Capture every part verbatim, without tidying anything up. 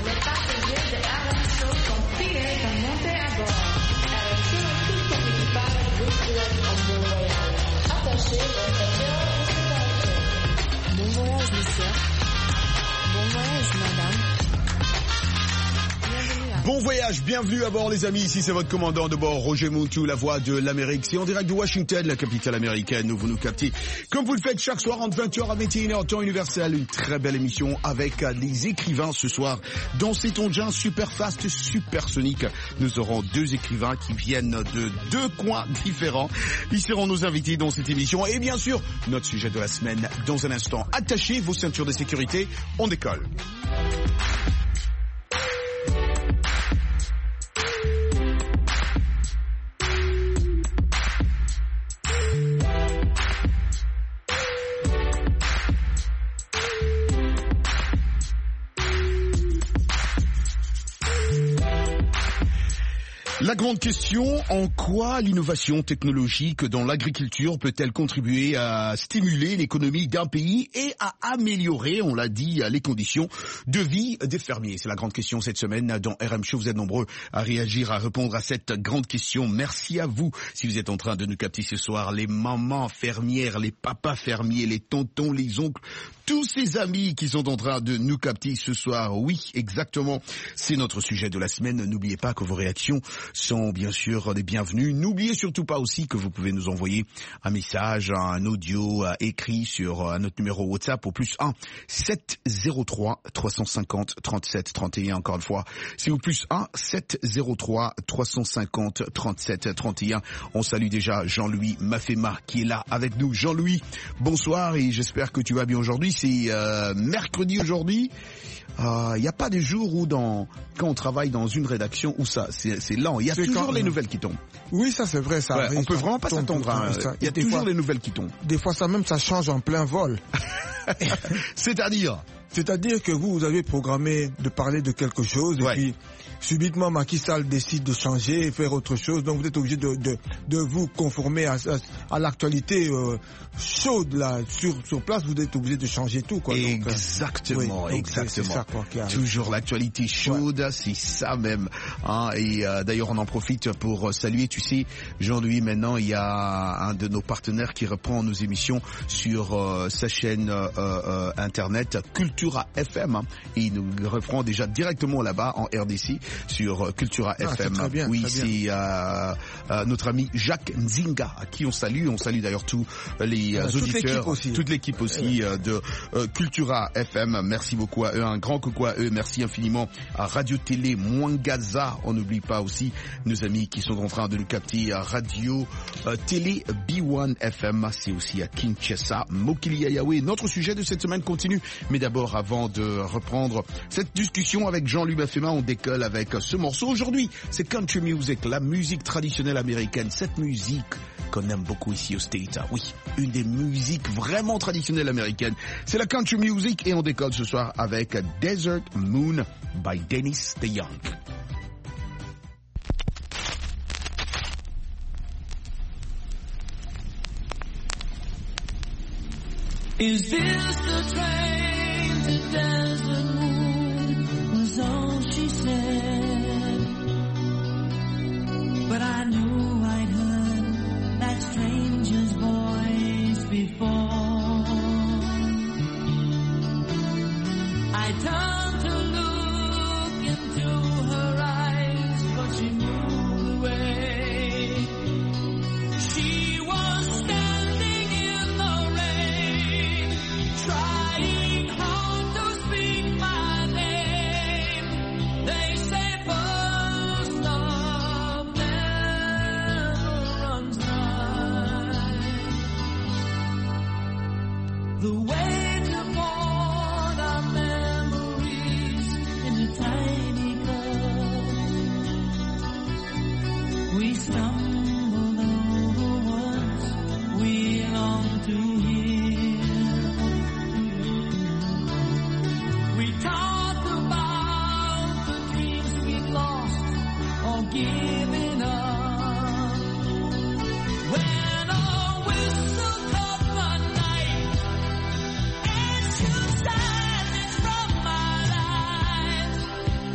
Les passagers de R M Show sont priés de monter à bord. R M Show et tout son équipage vous souhaitent un bon voyage. Attachez votre ceinture de sécurité. Bon voyage, monsieur. Bon voyage, madame. Bon voyage, bienvenue à bord les amis, ici c'est votre commandant de bord, Roger Moutou, la voix de l'Amérique. C'est en direct de Washington, la capitale américaine, où vous nous captez. Comme vous le faites chaque soir entre vingt heures à vingt et une heures, temps universel, une très belle émission avec les écrivains ce soir. Dans cet engin super fast, super sonique, nous aurons deux écrivains qui viennent de deux coins différents. Ils seront nos invités dans cette émission. Et bien sûr, notre sujet de la semaine dans un instant. Attachez vos ceintures de sécurité, on décolle. La grande question, en quoi l'innovation technologique dans l'agriculture peut-elle contribuer à stimuler l'économie d'un pays et à améliorer, on l'a dit, les conditions de vie des fermiers? C'est la grande question cette semaine dans R M Show. Vous êtes nombreux à réagir, à répondre à cette grande question. Merci à vous si vous êtes en train de nous capter ce soir. Les mamans fermières, les papas fermiers, les tontons, les oncles, tous ces amis qui sont en train de nous capter ce soir. Oui, exactement, c'est notre sujet de la semaine. N'oubliez pas que vos réactions sont bien sûr les bienvenus. N'oubliez surtout pas aussi que vous pouvez nous envoyer un message, un audio écrit sur notre numéro WhatsApp au plus un sept zéro trois trois cent cinquante trente-sept trente et un. Encore une fois, c'est au plus un sept zéro trois trois cent cinquante trente-sept trente et un. On salue déjà Jean-Louis Mafema qui est là avec nous. Jean-Louis, bonsoir et j'espère que tu vas bien aujourd'hui. C'est euh, mercredi aujourd'hui. Il euh, n'y a pas des jours où dans quand on travaille dans une rédaction où ça c'est, c'est lent. Il y a c'est toujours quand, les nouvelles qui tombent. Oui, ça c'est vrai, ça ouais, arrive. On peut vraiment pas s'attendre à. Il y a toujours fois, les nouvelles qui tombent. Des fois ça même ça change en plein vol. C'est-à-dire C'est-à-dire que vous, vous avez programmé de parler de quelque chose et ouais. puis subitement Macky Sall décide de changer et faire autre chose, donc vous êtes obligé de, de, de vous conformer à, à, à l'actualité euh, chaude là sur sur place. Vous êtes obligé de changer tout quoi. Exactement, donc, euh, oui, exactement. C'est, c'est ça, quoi, toujours l'actualité chaude, ouais. C'est ça même. Hein, et euh, d'ailleurs on en profite pour saluer. Tu sais, Jean-Louis, maintenant il y a un de nos partenaires qui reprend nos émissions sur euh, sa chaîne euh, euh, internet Cultura F M. Hein, et il nous reprend déjà directement là-bas en R D C. Sur Cultura ah, F M. Très bien, oui, très c'est bien. Euh, euh, notre ami Jacques Nzinga, à qui on salue. On salue d'ailleurs tous les euh, toute auditeurs, l'équipe aussi, toute l'équipe aussi euh, de euh, Cultura F M. Merci beaucoup à eux, un grand coucou à eux. Merci infiniment à Radio Télé Mwangaza. On n'oublie pas aussi nos amis qui sont en train de nous capter à Radio euh, Télé B un F M. C'est aussi à Kinshasa, Mokili Ayawe. Notre sujet de cette semaine continue. Mais d'abord, avant de reprendre cette discussion avec Jean-Louis Mafema, on décolle avec ce morceau. Aujourd'hui, c'est country music, la musique traditionnelle américaine. Cette musique qu'on aime beaucoup ici au States. Oui, une des musiques vraiment traditionnelles américaines. C'est la country music et on décolle ce soir avec Desert Moon by Dennis DeYoung. Is this the train to Desert Moon? Was all she said. But I knew I'd heard that stranger's voice before. I turned to look into her eyes, but she knew the way. She was standing in the rain, trying hard to speak my name. They say first love never runs dry. The way to board our memories in a tiny cup. We stumbled over words we long to hear. We talked about the dreams we'd lost or given up. When a whistle cut the night and shook sadness from my life,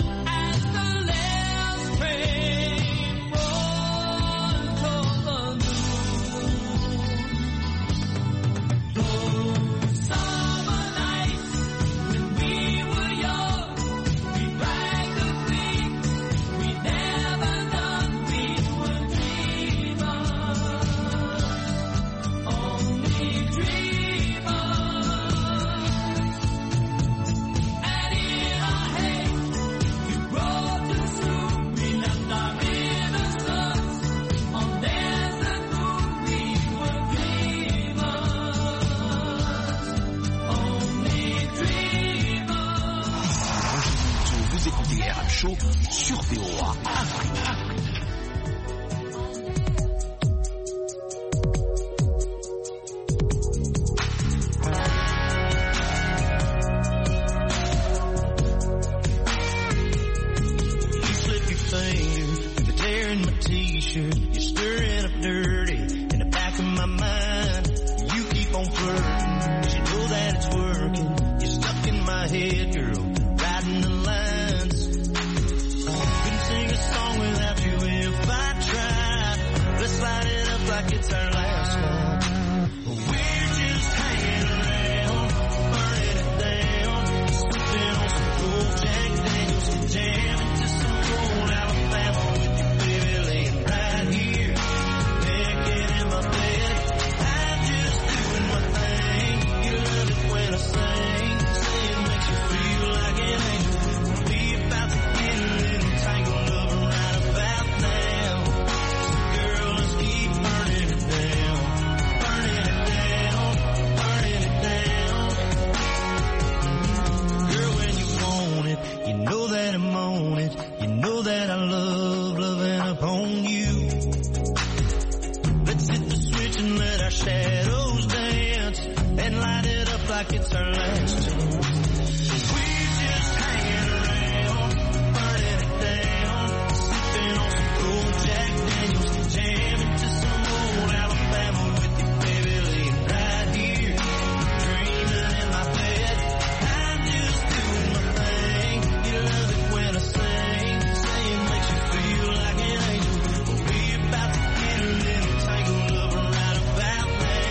écoutez R M Show sur V O A Afrique. You're stirring up dirty in the back of my mind. You keep on flirting, 'cause you know that it's working. You're stuck in my head, girl, riding the lines. Couldn't sing a song without you if I tried. Let's light it up like it's our last night. We're just hanging around, burning it down, sipping on some cool Jack Daniels, jamming to some old Alabama. Shadows dance and light it up like it's our last chance. We're just hanging around, burning it down, sipping on some cool Jack Daniels, jamming to some old Alabama with you, baby, laying right here, dreaming in my bed. I'm just doing my thing. You love it when I sing, saying makes you feel like an angel. We're about to get a little tangled up right about.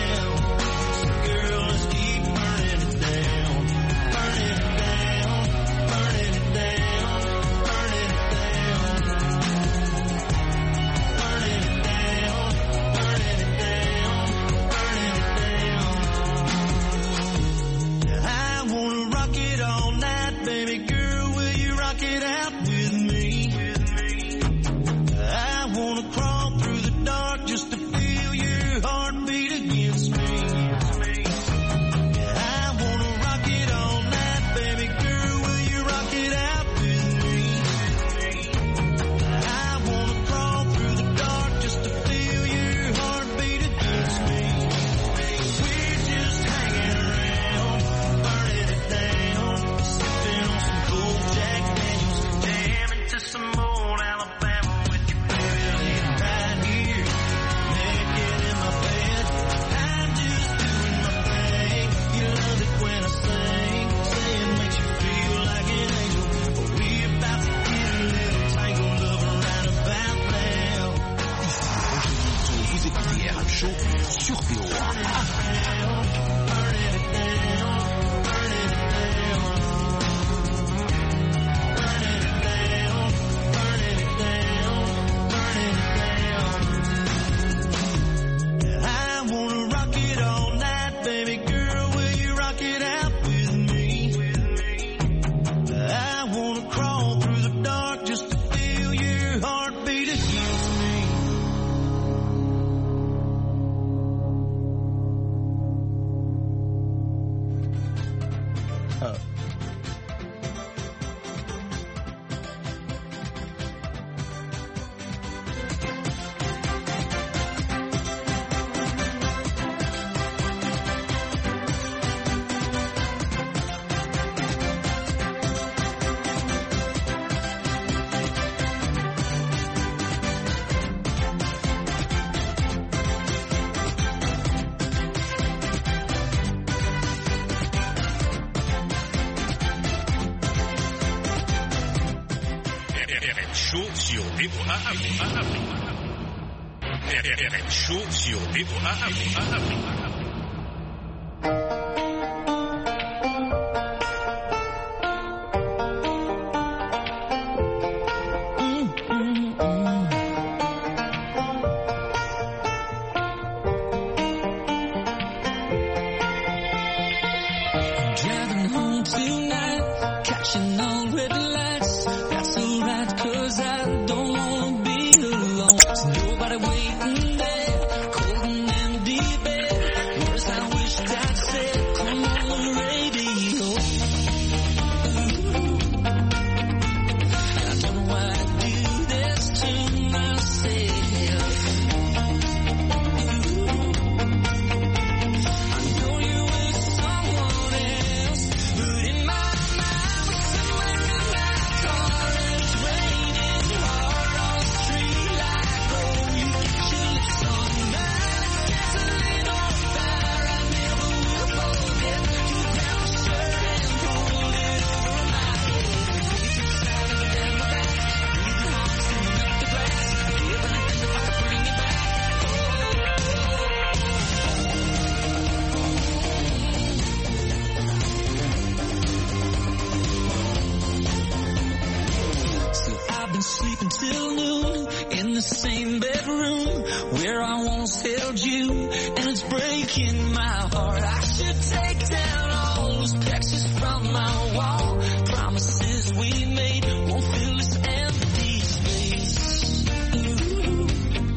sur V O A Afrique. R M Show sur V O A Afrique. Nobody waiting there, cold and empty bed. sleep until noon in the same bedroom where I once held you, and it's breaking my heart. I should take down all those pictures from my wall. Promises we made won't fill this empty space. Ooh.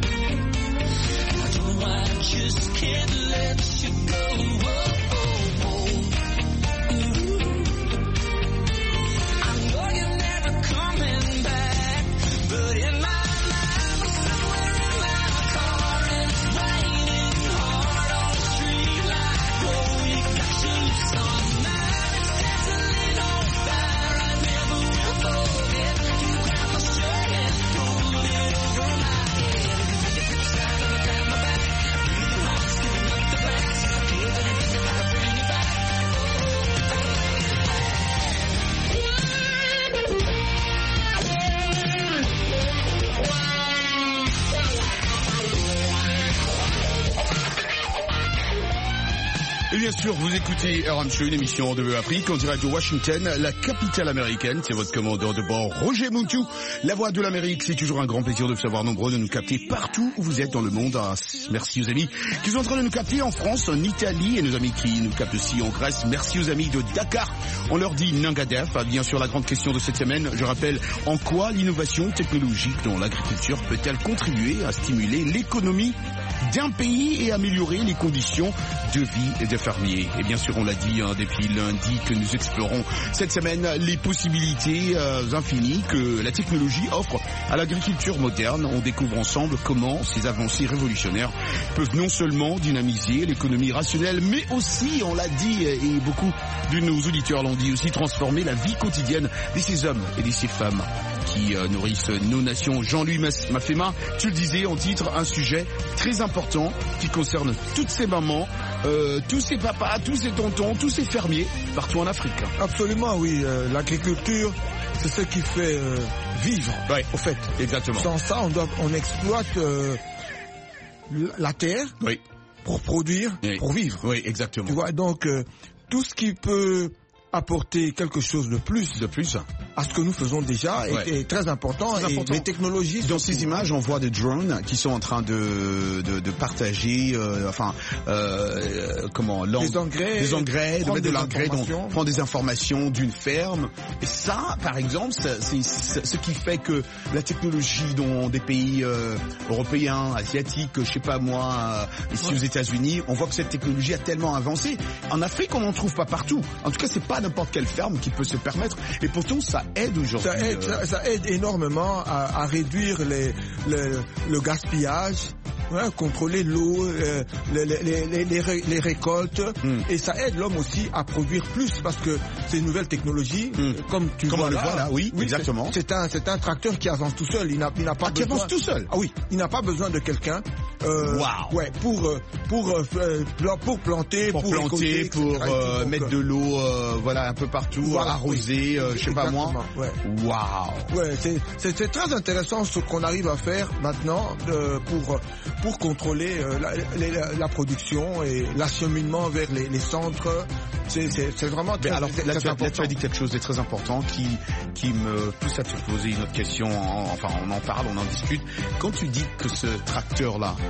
I just can't let you go. Oh, oh, oh. Ooh. I know you're never coming back, but in my mind, we're somewhere in my car, and it's raining hard on the street light. Oh, you got your lips on mine, it's dancing on fire. I never will forget. You grab my shirt and pull it over my head. It's inside of the my back. Et bien sûr, vous écoutez R M Show, une émission de Afrique en direct de Washington, la capitale américaine. C'est votre commandeur de bord, Roger Moutou. La voix de l'Amérique, c'est toujours un grand plaisir de vous savoir nombreux de nous capter partout où vous êtes dans le monde. Ah, merci aux amis qui sont en train de nous capter en France, en Italie, et nos amis qui nous captent aussi en Grèce. Merci aux amis de Dakar. On leur dit Nangadef. Bien sûr, la grande question de cette semaine, je rappelle, en quoi l'innovation technologique dans l'agriculture peut-elle contribuer à stimuler l'économie d'un pays et améliorer les conditions de vie des fermiers. Et bien sûr, on l'a dit hein, depuis lundi que nous explorons cette semaine les possibilités euh, infinies que la technologie offre à l'agriculture moderne. On découvre ensemble comment ces avancées révolutionnaires peuvent non seulement dynamiser l'économie rationnelle, mais aussi, on l'a dit, et beaucoup de nos auditeurs l'ont dit aussi, transformer la vie quotidienne de ces hommes et de ces femmes qui euh, nourrissent nos nations. Jean-Louis Mafema, tu le disais en titre, un sujet très important qui concerne toutes ces mamans, euh, tous ces papas, tous ces tontons, tous ces fermiers partout en Afrique. Absolument, oui. Euh, l'agriculture, c'est ce qui fait euh, vivre. Ouais, au fait. Exactement. Sans ça, on, doit, on exploite euh, la terre oui. pour produire, oui. pour vivre. Oui, exactement. Tu vois, donc euh, tout ce qui peut apporter quelque chose de plus, de plus à ce que nous faisons déjà ouais. est, est très important. Très et important. Les technologies. Dans ces images, on voit des drones qui sont en train de de, de partager, euh, enfin, euh, comment, des engrais, des engrais, de mettre de l'engrais, prendre des voilà. informations d'une ferme. Et ça, par exemple, c'est ce qui fait que la technologie dans des pays euh, européens, asiatiques, je sais pas moi, euh, ici ouais. aux États-Unis, on voit que cette technologie a tellement avancé. En Afrique, on n'en trouve pas partout. En tout cas, c'est pas n'importe quelle ferme qui peut se permettre, et pourtant ça aide aujourd'hui. Ça aide, euh... ça, ça aide énormément à, à réduire les, les, le gaspillage, ouais, contrôler l'eau, euh, les, les, les, les, les récoltes, mm. et ça aide l'homme aussi à produire plus parce que c'est une nouvelle technologie, mm. comme tu comme vois on là, le voit là, oui, oui exactement. C'est un, c'est un tracteur qui avance tout seul. Il n'a, il n'a pas ah, besoin. Qui avance tout seul. Ah oui, il n'a pas besoin de quelqu'un. Euh, wow. Ouais, pour pour pour, pour planter, pour, pour planter, récolter, pour euh, donc, mettre de l'eau, euh, voilà, un peu partout, voilà, arroser, oui, euh, je sais pas moi. Ouais. Waouh. Ouais, c'est c'est c'est très intéressant ce qu'on arrive à faire maintenant de, pour pour contrôler euh, la, la, la production et l'acheminement vers les, les centres. C'est c'est c'est vraiment très, alors, très, là, très tu as, important. Là, tu as dit quelque chose de très important qui qui me pousse à te poser une autre question. Enfin, on en parle, on en discute. Quand tu dis que ce tracteur là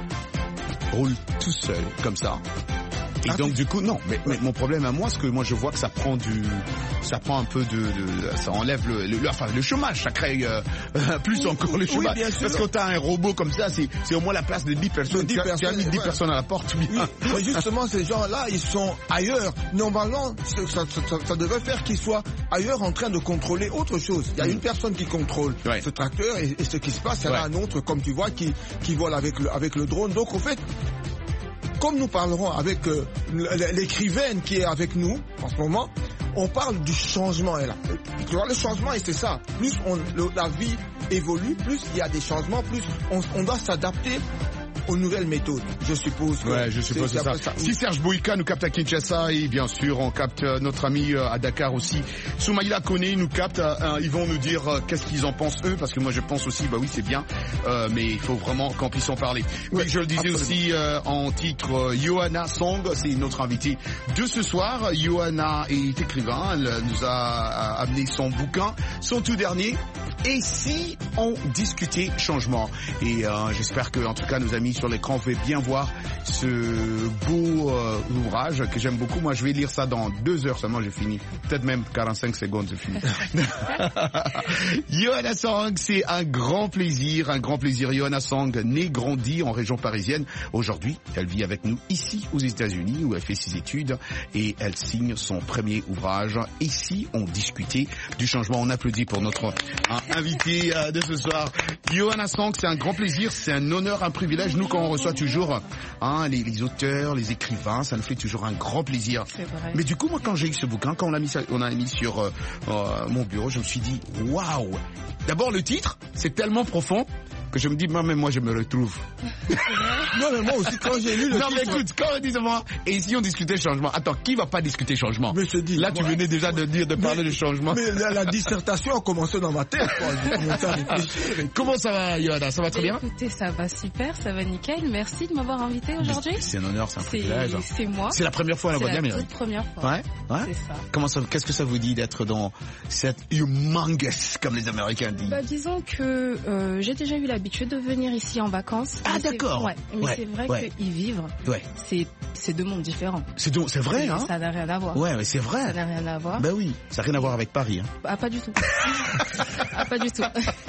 roule tout seul comme ça. Et ah, donc du coup non, mais, mais mon problème à moi, c'est que moi je vois que ça prend du, ça prend un peu de, de ça enlève le, le, enfin le chômage, ça crée euh, plus oui, encore le chômage. Oui, parce que quand t'as un robot comme ça, c'est c'est au moins la place de dix personnes. dix personnes, tu as mis dix ouais. personnes à la porte. Oui. Mais justement ces gens-là, ils sont ailleurs. Normalement, ça, ça, ça, ça devrait faire qu'ils soient ailleurs en train de contrôler autre chose. Il y a mmh. une personne qui contrôle ouais. ce tracteur et, et ce qui se passe, il y en a un autre, comme tu vois, qui qui vole avec le avec le drone. Donc au fait, comme nous parlerons avec euh, l'écrivaine qui est avec nous en ce moment, on parle du changement. Et là, tu vois, le changement, et c'est ça. Plus on, le, la vie évolue, plus il y a des changements, plus on, on doit s'adapter aux nouvelles méthodes, je suppose. Que ouais, je suppose c'est ça. ça. Si Serge Bouyka nous capte à Kinshasa, et bien sûr, on capte notre ami à Dakar aussi. Soumaïla Koné nous capte, euh, ils vont nous dire euh, qu'est-ce qu'ils en pensent eux, parce que moi je pense aussi, bah oui c'est bien, euh, mais il faut vraiment qu'on puisse en parler. Oui, oui je le disais absolument. Aussi euh, en titre, euh, Johanna Song, c'est notre invité de ce soir. Johanna est écrivain, elle nous a amené son bouquin, son tout dernier, Et si on discutait changement? Et euh, j'espère que, en tout cas, nos amis sur l'écran, vous pouvez bien voir ce beau euh, ouvrage que j'aime beaucoup. Moi, je vais lire ça dans deux heures seulement, j'ai fini. Peut-être même quarante-cinq secondes, j'ai fini. Yohanna Sang, c'est un grand plaisir, un grand plaisir. Yohanna Sang, née, grandie en région parisienne. Aujourd'hui, elle vit avec nous ici aux États-Unis où elle fait ses études et elle signe son premier ouvrage. Et si on discutait du changement? On applaudit pour notre hein, invité euh, de ce soir. Yohanna Sang, c'est un grand plaisir, c'est un honneur, un privilège. Nous, quand on reçoit toujours hein, les, les auteurs, les écrivains, ça nous fait toujours un grand plaisir. C'est vrai. Mais du coup, moi, quand j'ai eu ce bouquin, quand on l'a mis, on a mis sur euh, euh, mon bureau, je me suis dit, waouh! D'abord, le titre, c'est tellement profond que je me dis, moi, même moi, je me retrouve. Non, mais moi aussi, quand j'ai lu le non, titre... mais écoute, quand on dit moi, et si on discutait changement? Attends, qui va pas discuter changement? Mais je dis, là, tu moi, venais déjà de dire, de parler mais, de changement. Mais la, la dissertation a commencé dans ma tête, quoi. J'ai commencé à réfléchir. Et... Comment ça va, Yohanna? Ça va très bien? Écoutez, ça va super, ça va nickel. Merci de m'avoir invité aujourd'hui. C'est un honneur, c'est un privilège. C'est moi. C'est la première fois à la voix de l'Amérique. C'est la toute première fois. Ouais, ouais. C'est ça. Comment ça, qu'est-ce que ça vous dit d'être dans cette humongous, comme les Américains disent? Bah, disons que euh, j'ai déjà eu l'habitude de venir ici en vacances. Ah, mais d'accord. Ouais, mais Ouais, c'est vrai ouais. que y vivre, Ouais. c'est c'est deux mondes différents. C'est donc, c'est vrai, Et hein? Ça n'a rien à voir. Ouais, mais c'est Ça vrai. n'a rien à voir. Ben oui, ça n'a rien à voir avec Paris, hein. Ah, pas du tout. ah, pas du tout.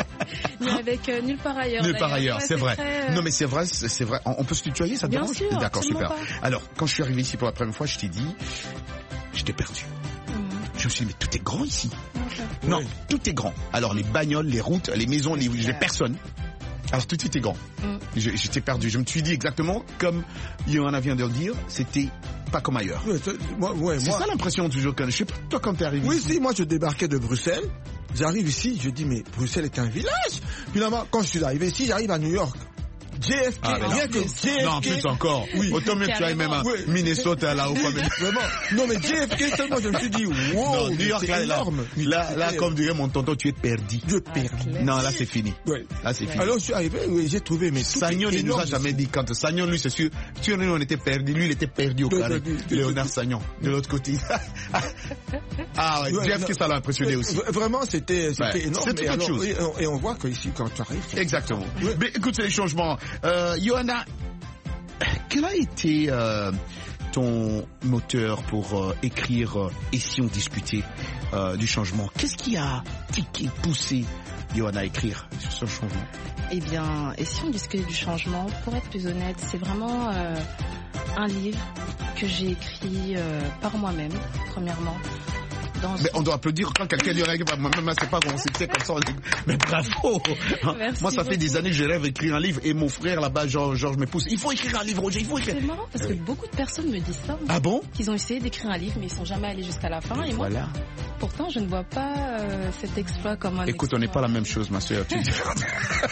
Ni avec euh, nulle part ailleurs. Nulle part d'ailleurs. ailleurs, Ouais, c'est vrai. très, euh, Non, mais c'est vrai, c'est c'est vrai. On on peut se tutoyer, ça te Bien dérange? sûr, D'accord, super. absolument Alors, quand je suis arrivé ici pour la première fois, je t'ai dit, j'étais perdu. hum, Je me suis dit, mais tout est grand ici. ok. Non, Oui. tout est grand. Alors, les bagnoles, les routes, les maisons, les, les clair. personnes. Alors, tout était grand. Hum. Je- J'étais perdu. Je me suis dit exactement comme Yohanna vient de le dire, c'était pas comme ailleurs. Ouais, c'est- moi, ouais, C'est moi... ça l'impression toujours que je sais pas toi quand t'es arrivé. Oui, ici. si, moi je débarquais de Bruxelles, j'arrive ici, je dis mais Bruxelles est un village. Finalement, quand je suis arrivé ici, j'arrive à New York. J F K, Ah, mais non. rien que J F K. Non, plus encore. Oui. Autant même que tu ailles même à Oui. Minnesota là-haut. Oui, comme- vraiment. Non, mais J F K, seulement je me suis dit, wow, Non, New York, c'est là, là, énorme. là, là, comme dirait mon tonton, tu es perdu. Je Ah, perds. clair. Non, là, c'est fini. Ouais. Là, c'est fini. Alors je suis arrivé, oui, j'ai trouvé, mais tout Sagnon, est il nous a énorme jamais ici. dit quand Sagnon, lui, c'est sûr. Tu nous, on était perdu. Lui, il était perdu au De- carré. de- de- Léonard Sagnon, de l'autre côté. ah ouais, Ouais, Jeff, non. que ça l'a impressionné aussi. V- Vraiment, c'était c'était Ouais, énorme. c'est toute Et, autre alors, chose. oui, et on- et on voit qu'ici, quand tu arrives, c'est- Exactement. Ouais. Mais écoute, c'est les changements. Euh, Yohanna, quel a été euh, ton moteur pour euh, écrire euh, Et si on discutait euh, du changement? Qu'est-ce qui a tiqué, poussé Yohanna à écrire sur ce changement? Eh bien, et si on discutait du changement, pour être plus honnête, c'est vraiment euh, un livre que j'ai écrit euh, par moi-même, premièrement. Dans Mais on doit applaudir quand quelqu'un dit « Moi-même, c'est pas qu'on s'était comme ça. » Mais bravo. Merci Moi, ça fait beaucoup. des années que je rêve d'écrire un livre. Et mon frère, là-bas, Georges, Georges me pousse. Il faut écrire un livre, Roger, il faut écrire. C'est marrant parce que beaucoup de personnes me disent ça. Ah bon? Qu'ils ont essayé d'écrire un livre, mais ils sont jamais allés jusqu'à la fin. Et moi, Voilà. pourtant, je ne vois pas euh, cet exploit comme un Écoute, on n'est pas la même chose, ma soeur. Tu es différente.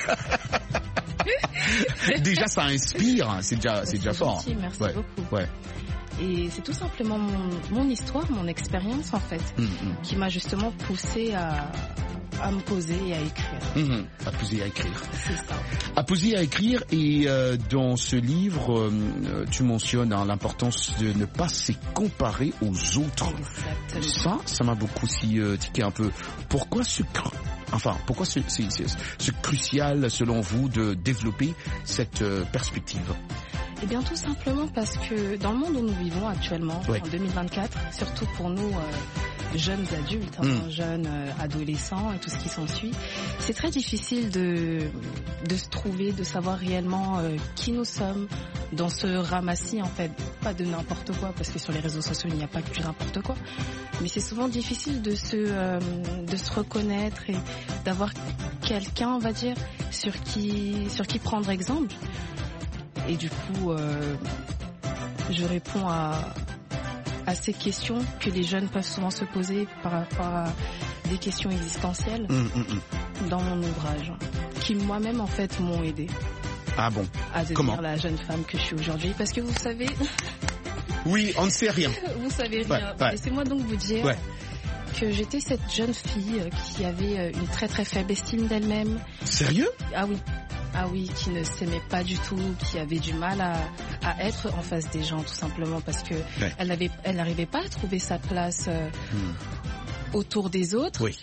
Déjà, ça inspire. hein, C'est déjà, c'est déjà fort. gentil, merci Ouais. beaucoup. Ouais. Et c'est tout simplement mon, mon histoire, mon expérience en fait, Hum, hum. qui m'a justement poussé à, à me poser et à écrire. Hum, hum. À poser, à écrire. C'est ça. À poser, à écrire. Et euh, dans ce livre, euh, tu mentionnes hein, l'importance de ne pas se comparer aux autres. Exactement. Ça, ça m'a beaucoup aussi euh, tiqué un peu. Pourquoi ce cr- enfin, pourquoi c'est c'est- c'est- c'est crucial selon vous de développer cette euh, perspective? Eh bien, tout simplement parce que dans le monde où nous vivons actuellement, Ouais. en deux mille vingt-quatre, surtout pour nous euh, jeunes adultes, hein, Mm. jeunes euh, adolescents et tout ce qui s'ensuit, c'est très difficile de, de se trouver, de savoir réellement euh, qui nous sommes dans ce ramassis, en fait, pas de n'importe quoi, parce que sur les réseaux sociaux, il n'y a pas que du n'importe quoi, mais c'est souvent difficile de se, euh, de se reconnaître et d'avoir quelqu'un, on va dire, sur qui, sur qui prendre exemple. Et du coup, euh, je réponds à, à ces questions que les jeunes peuvent souvent se poser par rapport à des questions existentielles Hum, hum, hum. dans mon ouvrage, qui moi-même en fait m'ont aidé Ah bon? à devenir Comment la jeune femme que je suis aujourd'hui. Parce que vous savez, Oui, on ne sait rien. vous savez Ouais, rien. ouais. Laissez-moi donc vous dire Ouais. que j'étais cette jeune fille qui avait une très très faible estime d'elle-même. Sérieux? Ah oui. Ah oui, qui ne s'aimait pas du tout, qui avait du mal à, à être en face des gens, tout simplement parce que Ouais. elle n'avait, elle n'arrivait pas à trouver sa place euh, Hum. autour des autres. Oui.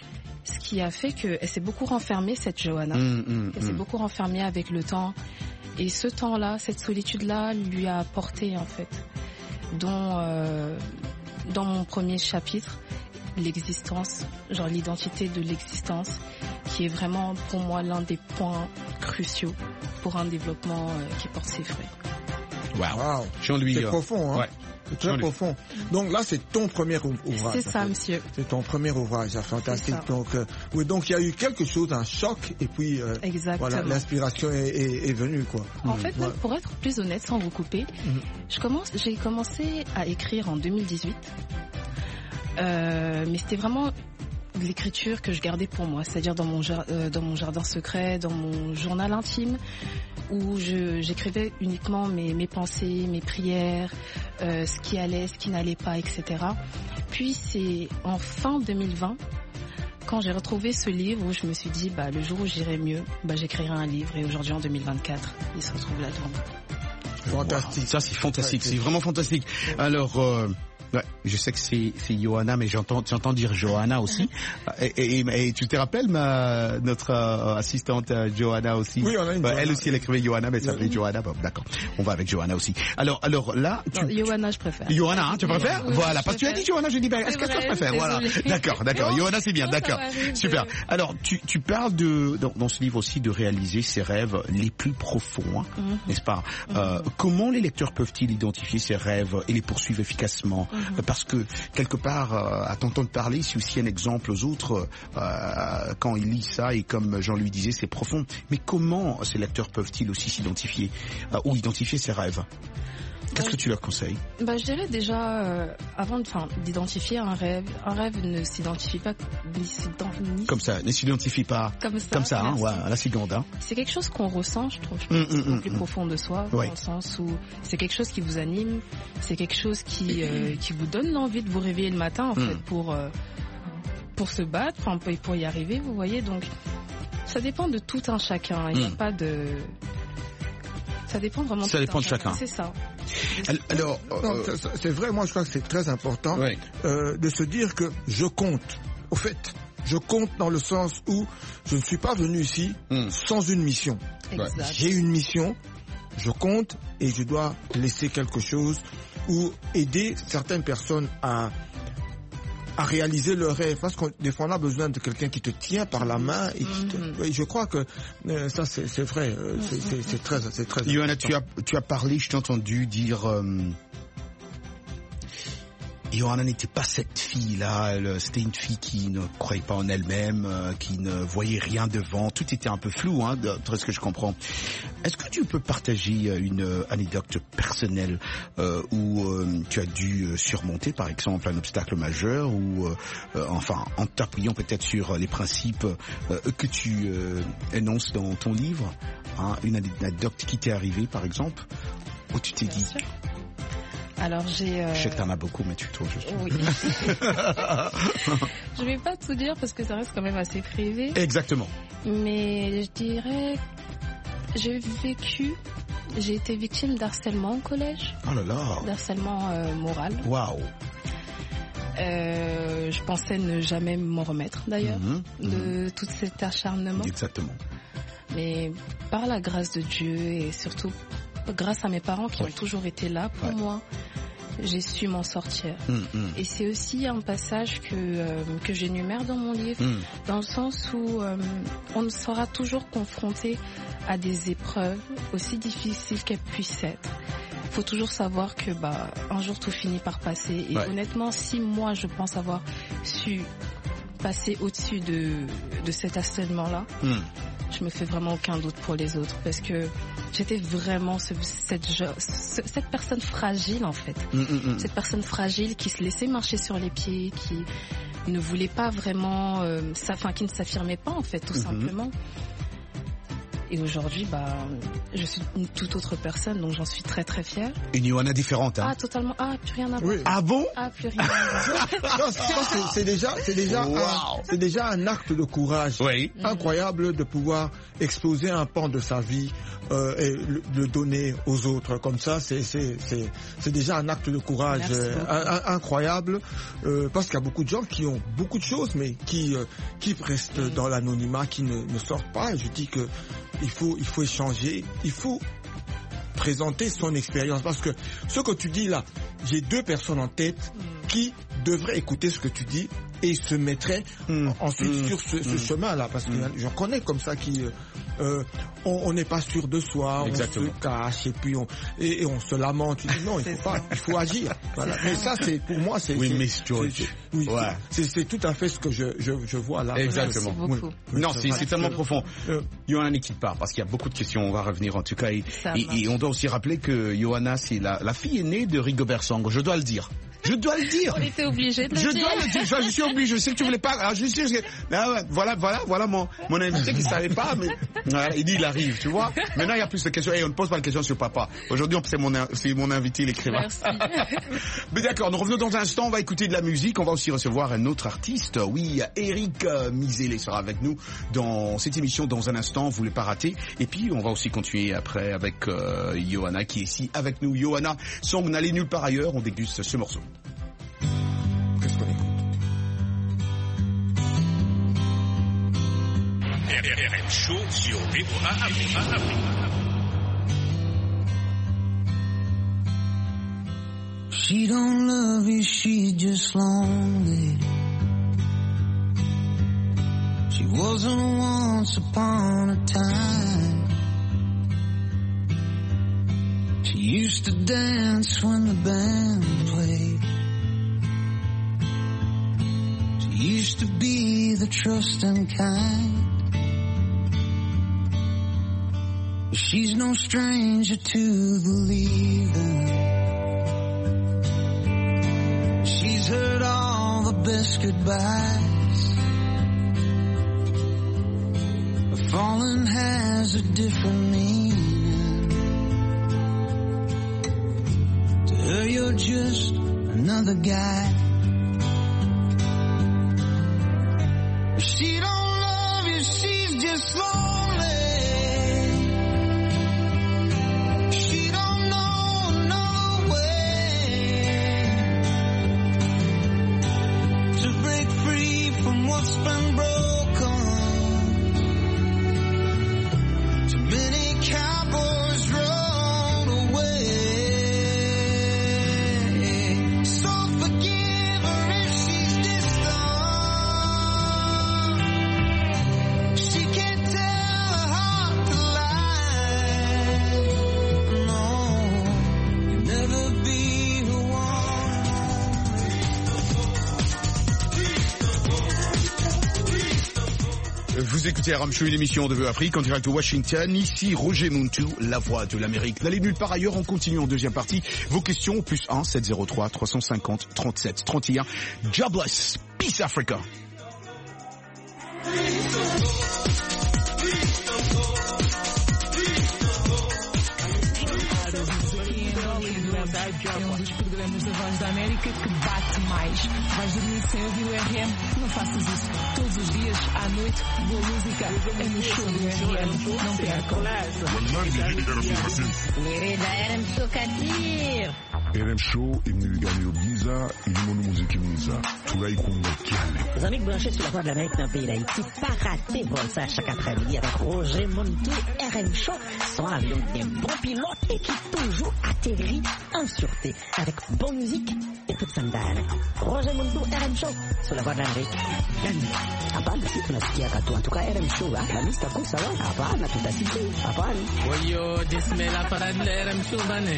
Ce qui a fait qu'elle s'est beaucoup renfermée, cette Johanna. Mm, mm, Elle s'est mm. beaucoup renfermée avec le temps. Et ce temps-là, cette solitude-là, lui a apporté, en fait, dont, euh, dans mon premier chapitre, l'existence, genre l'identité de l'existence, qui est vraiment, pour moi, l'un des points cruciaux pour un développement euh, qui porte ses fruits. Wow. Wow. Jean-Louis. C'est euh, profond, hein. ouais. C'est très Jean-Louis. profond. Donc là, c'est ton premier ou- ouvrage. C'est ça, en fait. monsieur. C'est ton premier ouvrage, ah, fantastique. C'est ça. Donc, euh, oui, donc il y a eu quelque chose, un choc, et puis euh, Exactement. voilà, l'inspiration est, est, est venue, quoi. En fait, Ouais. même pour être plus honnête, sans vous couper, Mhm. je commence, j'ai commencé à écrire en deux mille dix-huit. Euh, mais c'était vraiment de l'écriture que je gardais pour moi, c'est-à-dire dans mon, jar- euh, dans mon jardin secret, dans mon journal intime, où je, j'écrivais uniquement mes, mes pensées, mes prières, euh, ce qui allait, ce qui n'allait pas, et cetera. Puis c'est en fin deux mille vingt, quand j'ai retrouvé ce livre, où je me suis dit, bah, le jour où j'irai mieux, bah, j'écrirai un livre. Et aujourd'hui, en deux mille vingt-quatre, il se retrouve là-dedans. Fantastique. Wow. Ça, c'est fantastique. Ouais, c'est c'est- vraiment fantastique. Alors, euh, ouais, je sais que c'est, c'est Johanna, mais j'entends, j'entends dire Johanna aussi. Et, et, et, et tu te rappelles ma, notre euh, assistante euh, Johanna aussi? Oui, on a une Ouais, Johanna. elle aussi, elle écrivait Johanna, mais elle s'appelait Oui. Johanna. Bon, d'accord. On va avec Johanna aussi. Alors, alors là, tu, Non, Johanna, je préfère. Johanna, hein, tu préfères? Oui, Voilà, je parce que tu as dit préfère. Johanna, je dis, ben, est-ce C'est que toi tu vrai, préfères? Voilà. désolée. D'accord, d'accord. Johanna, c'est bien, Non, ça d'accord. m'arrive, Super. je- Alors, tu, tu parles de, dans, dans ce livre aussi, de réaliser ses rêves les plus profonds, hein, Mhm. n'est-ce pas? Euh, comment les lecteurs peuvent-ils identifier ces rêves et les poursuivre efficacement? Mhm. Parce que, quelque part, euh, à t'entendre parler, c'est aussi un exemple aux autres, euh, quand ils lisent ça, et comme Jean-Louis disait, c'est profond. Mais comment ces lecteurs peuvent-ils aussi s'identifier, euh, ou identifier ces rêves? Qu'est-ce Ouais. que tu leur conseilles? Bah, je dirais déjà, euh, avant de, enfin, d'identifier un rêve, un rêve ne s'identifie pas ni s'ident- Comme ça, ne s'identifie pas comme ça. comme ça, hein, merci. ouais, à la seconde, hein. C'est quelque chose qu'on ressent, je trouve, je Hum, pense, hum, au hum, plus hum. profond de soi, Ouais. dans le sens où c'est quelque chose qui vous anime, c'est quelque chose qui euh, qui vous donne l'envie de vous réveiller le matin, en Hum. fait, pour euh, pour se battre, enfin, pour pour y arriver, vous voyez. Donc, ça dépend de tout un chacun. Il n'y a Hum. pas de ça dépend vraiment. Ça tout dépend un de chacun. C'est ça. Alors, Non, euh, c'est- c'est- c'est vrai, moi je crois que c'est très important ouais. euh, de se dire que je compte. Au fait, je compte dans le sens où je ne suis pas venu ici Hum. sans une mission. Exact. J'ai une mission, je compte et je dois laisser quelque chose ou aider certaines personnes à à réaliser leur rêve, parce que des fois on a besoin de quelqu'un qui te tient par la main et qui te... Mhm. Oui, je crois que euh, ça c'est c'est vrai, euh, c'est- c'est c'est très c'est très Johanna, important. tu as, tu as parlé, je t'ai entendu dire... Euh, Johanna n'était pas cette fille-là, elle, c'était une fille qui ne croyait pas en elle-même, euh, qui ne voyait rien devant, tout était un peu flou, hein, d'après ce que je comprends. Est-ce que tu peux partager euh, une euh, anecdote personnelle euh, où euh, tu as dû euh, surmonter, par exemple, un obstacle majeur, ou euh, euh, enfin, en t'appuyant peut-être sur les principes euh, que tu euh, énonces dans ton livre, hein, une anecdote qui t'est arrivée, par exemple, où tu t'es Bien dit... sûr. Alors j'ai. euh, Je sais que t'en as beaucoup, mais tu trouves juste. Oui. Je vais pas tout dire parce que ça reste quand même assez privé. Exactement. Mais je dirais, j'ai vécu, j'ai été victime d'harcèlement au collège, Oh là là. d'harcèlement euh, moral. Waouh. Euh, je pensais ne jamais m'en remettre d'ailleurs Mhm, mhm. de tout cet acharnement. Exactement. Mais par la grâce de Dieu et surtout grâce à mes parents qui Oui. ont toujours été là pour Ouais. moi, j'ai su m'en sortir. Hum, hum, Et c'est aussi un passage que, euh, que j'énumère dans mon livre, hum. dans le sens où euh, on sera toujours confronté à des épreuves, aussi difficiles qu'elles puissent être. Il faut toujours savoir que bah, un jour tout finit par passer. Et Ouais. honnêtement, si moi je pense avoir su passer au-dessus de, de cet harcèlement-là, Hum. je me fais vraiment aucun doute pour les autres parce que j'étais vraiment ce- cette, jo- ce- cette personne fragile en fait. Hum, hum, hum. Cette personne fragile qui se laissait marcher sur les pieds, qui ne voulait pas vraiment, euh, ça, enfin qui ne s'affirmait pas en fait tout Mhm. simplement. et aujourd'hui, bah, je suis une toute autre personne, donc j'en suis très très fière. Une Yohanna différente, hein. Ah, totalement. Ah, plus rien à voir. Oui. Ah bon? Ah, plus rien à voir. Non, ça, c'est, c'est déjà, c'est déjà, Wow. un, c'est déjà un acte de courage Oui. incroyable de pouvoir exposer un pan de sa vie euh, et le, le donner aux autres. Comme ça, c'est, c'est, c'est, c'est déjà un acte de courage euh, un, un, incroyable euh, parce qu'il y a beaucoup de gens qui ont beaucoup de choses, mais qui, euh, qui restent dans l'anonymat, qui ne, ne sortent pas. Et je dis que il faut, il faut échanger, il faut présenter son expérience parce que ce que tu dis là, j'ai deux personnes en tête qui devraient écouter ce que tu dis et se mettraient Mmh. ensuite Mmh. sur ce, ce Mmh. chemin-là parce que Mmh. j'en connais comme ça qui euh, on on n'est pas sûr de soi, Exactement. on se cache et puis on et, et on se lamente. Tu dis non, il faut pas, il faut agir. Voilà. Mais ça c'est pour moi c'est Oui, c'est- Miss George. c'est- oui, Ouais. c'est c'est tout à fait ce que je je, je vois là. Exactement. Merci beaucoup. Oui. Non, c'est, c'est tellement profond. Euh, Yohanna qui part, parce qu'il y a beaucoup de questions, on va revenir en tout cas. Et, Ça et, marche. et on doit aussi rappeler que Yohanna, c'est la, la fille aînée de Rigobert Song. Je dois le dire. Je dois le dire. On était obligé de le Je dire. dois le dire. Je, je suis obligé. Je sais que tu voulais pas. Alors, je sais. Je... Ah ouais, voilà, voilà, voilà mon, mon invité qui savait pas, mais voilà, il dit il arrive, tu vois. Maintenant, il y a plus de questions. Et on ne pose pas de questions sur papa. Aujourd'hui, c'est mon, c'est mon invité, l'écrivain. Merci. Mais d'accord, nous revenons dans un instant, on va écouter de la musique, on va aussi recevoir un autre artiste. Oui, Eric euh, Misélé sera avec nous dans cette émission dans un instant, vous ne l'avez pas raté. Et puis, on va aussi continuer après avec euh, Yohanna qui est ici avec nous. Yohanna, Song n'allait nulle part ailleurs, on déguste ce morceau. Qu'est-ce qu'on écoute? R M Show sur V O A Afrique. She don't love you, she's just lonely. She wasn't once upon a time. She used to dance when the band played. She used to be the trusting kind. But she's no stranger to the leaving. She's heard all the best goodbyes. But falling has a different meaning. To her you're just another guy. She don't love you, she's just lonely. She don't know another way to break free from what's been broken. Too many cowboys run away. So forgive her if she's distant. She can't tell her heart to lie. No, you'll never be the one. Vous écoutez R M Show, une émission de V O A Afrique en direct de Washington. Ici Roger Muntu, la voix de l'Amérique. N'allez nulle part ailleurs, on continue en deuxième partie. Vos questions, plus un sept zéro trois trois cent cinquante trente-sept trente et un. Jobless, Peace Africa. É um dos programas da Voz da América que bate mais. Vais dormir sem ouvir o R M? Não faças isso. Todos os dias, à noite, boa música é no show do R M. Não percam. Querida R M Show Kadir. R M Show imniliganyo biza ilimonu muziki mwiza tunaikunga kiale. Les amis branchés sur la voie de l'Amérique dans le pays d'Haïti, pas rater bon ça chaque après-midi avec Roger Muntu. R M Show, son avion des bons pilotes et qui toujours atterrit en sûreté avec bonne musique et toute sandale. Roger Muntu, R M Show, sur la voie de l'Amérique. Hapana, si tunasikia katu. En tout cas, R M Show, la mista kusa wa. Hapana, tutasikia. Hapana. Oyo, dismela para de R M Show, bane.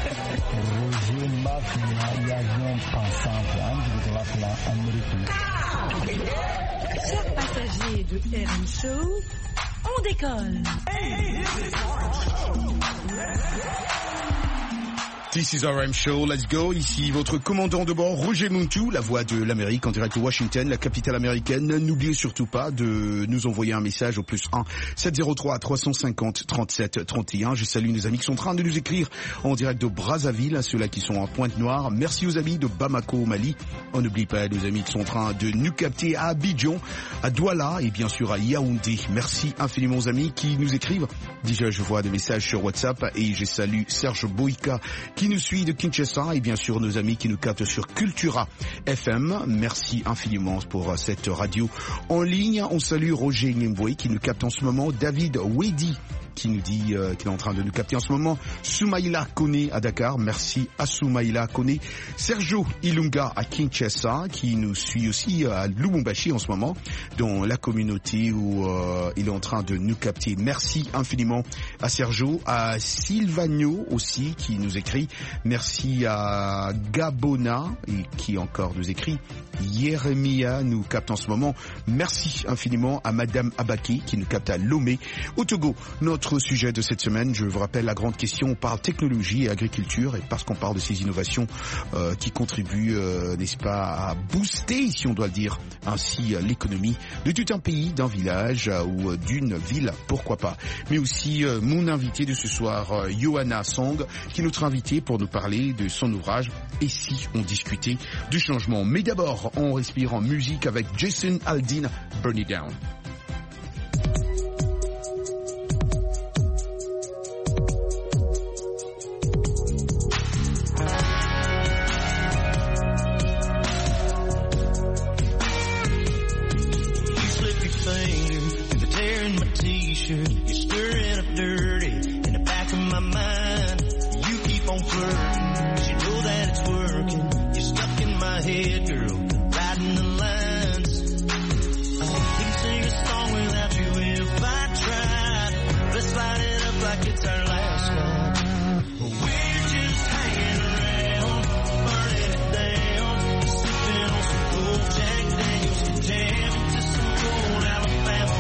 Roger Mafia, l'avion pensante, Chers passagers de R M Show, on décolle. This is R M Show, let's go. Ici votre commandant de bord, Roger Muntu, la voix de l'Amérique en direct de Washington, la capitale américaine. N'oubliez surtout pas de nous envoyer un message au plus un sept zéro trois trois cent cinquante trente-sept trente et un. Je salue nos amis qui sont en train de nous écrire en direct de Brazzaville, ceux-là qui sont en Pointe-Noire. Merci aux amis de Bamako au Mali. On n'oublie pas nos amis qui sont en train de nous capter à Abidjan, à Douala et bien sûr à Yaoundé. Merci infiniment aux amis qui nous écrivent. Déjà, je vois des messages sur WhatsApp et je salue Serge Boïka qui nous suit de Kinshasa et bien sûr nos amis qui nous captent sur Cultura F M. Merci infiniment pour cette radio en ligne. On salue Roger Nyemboy qui nous capte en ce moment, David Wedi qui nous dit euh, qu'il est en train de nous capter en ce moment, Soumaïla Kone à Dakar, merci à Soumaïla Kone, Sergio Ilunga à Kinshasa qui nous suit aussi à Lubumbashi en ce moment, dans la communauté où euh, il est en train de nous capter. Merci infiniment à Sergio, à Silvano aussi qui nous écrit, merci à Gabona et qui encore nous écrit, Yeremia nous capte en ce moment, merci infiniment à Madame Abaki qui nous capte à Lomé au Togo. Notre sujet de cette semaine, je vous rappelle la grande question, on parle technologie et agriculture et parce qu'on parle de ces innovations euh, qui contribuent, euh, n'est-ce pas, à booster, si on doit le dire, ainsi l'économie de tout un pays, d'un village euh, ou d'une ville, pourquoi pas. Mais aussi euh, mon invité de ce soir, euh, Johanna Song, qui est notre invité pour nous parler de son ouvrage Et si on discutait du changement. Mais d'abord, on respire en musique avec Jason Aldean, Burn It Down. You're stirring up dirty in the back of my mind. You keep on flirting, 'cause you know that it's working. You're stuck in my head, girl, writing the lines. I couldn't sing a song without you if I tried. Let's light it up like it's our last night. We're just hanging around, burning it down, sipping on some cold Jack Daniels and jamming to some old Alabama.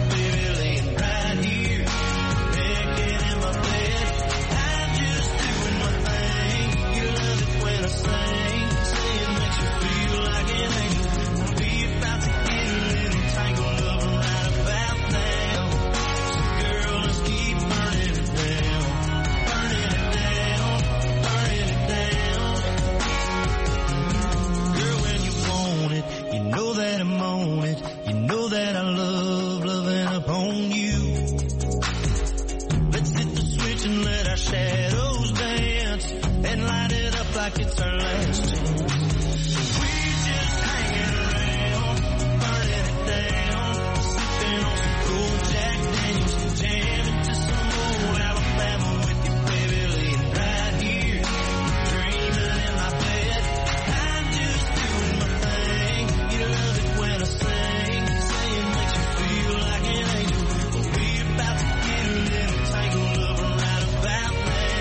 Shadows dance and light it up like it's our last chance. We're just hanging around, burning it down, sipping on some cold Jack Daniels and jamming to some old Alabama with you, baby, laying right here, dreaming in my bed. I'm just doing my thing. You love it when I sing, saying makes you feel like an angel. But we're about to get a little tangled up right about.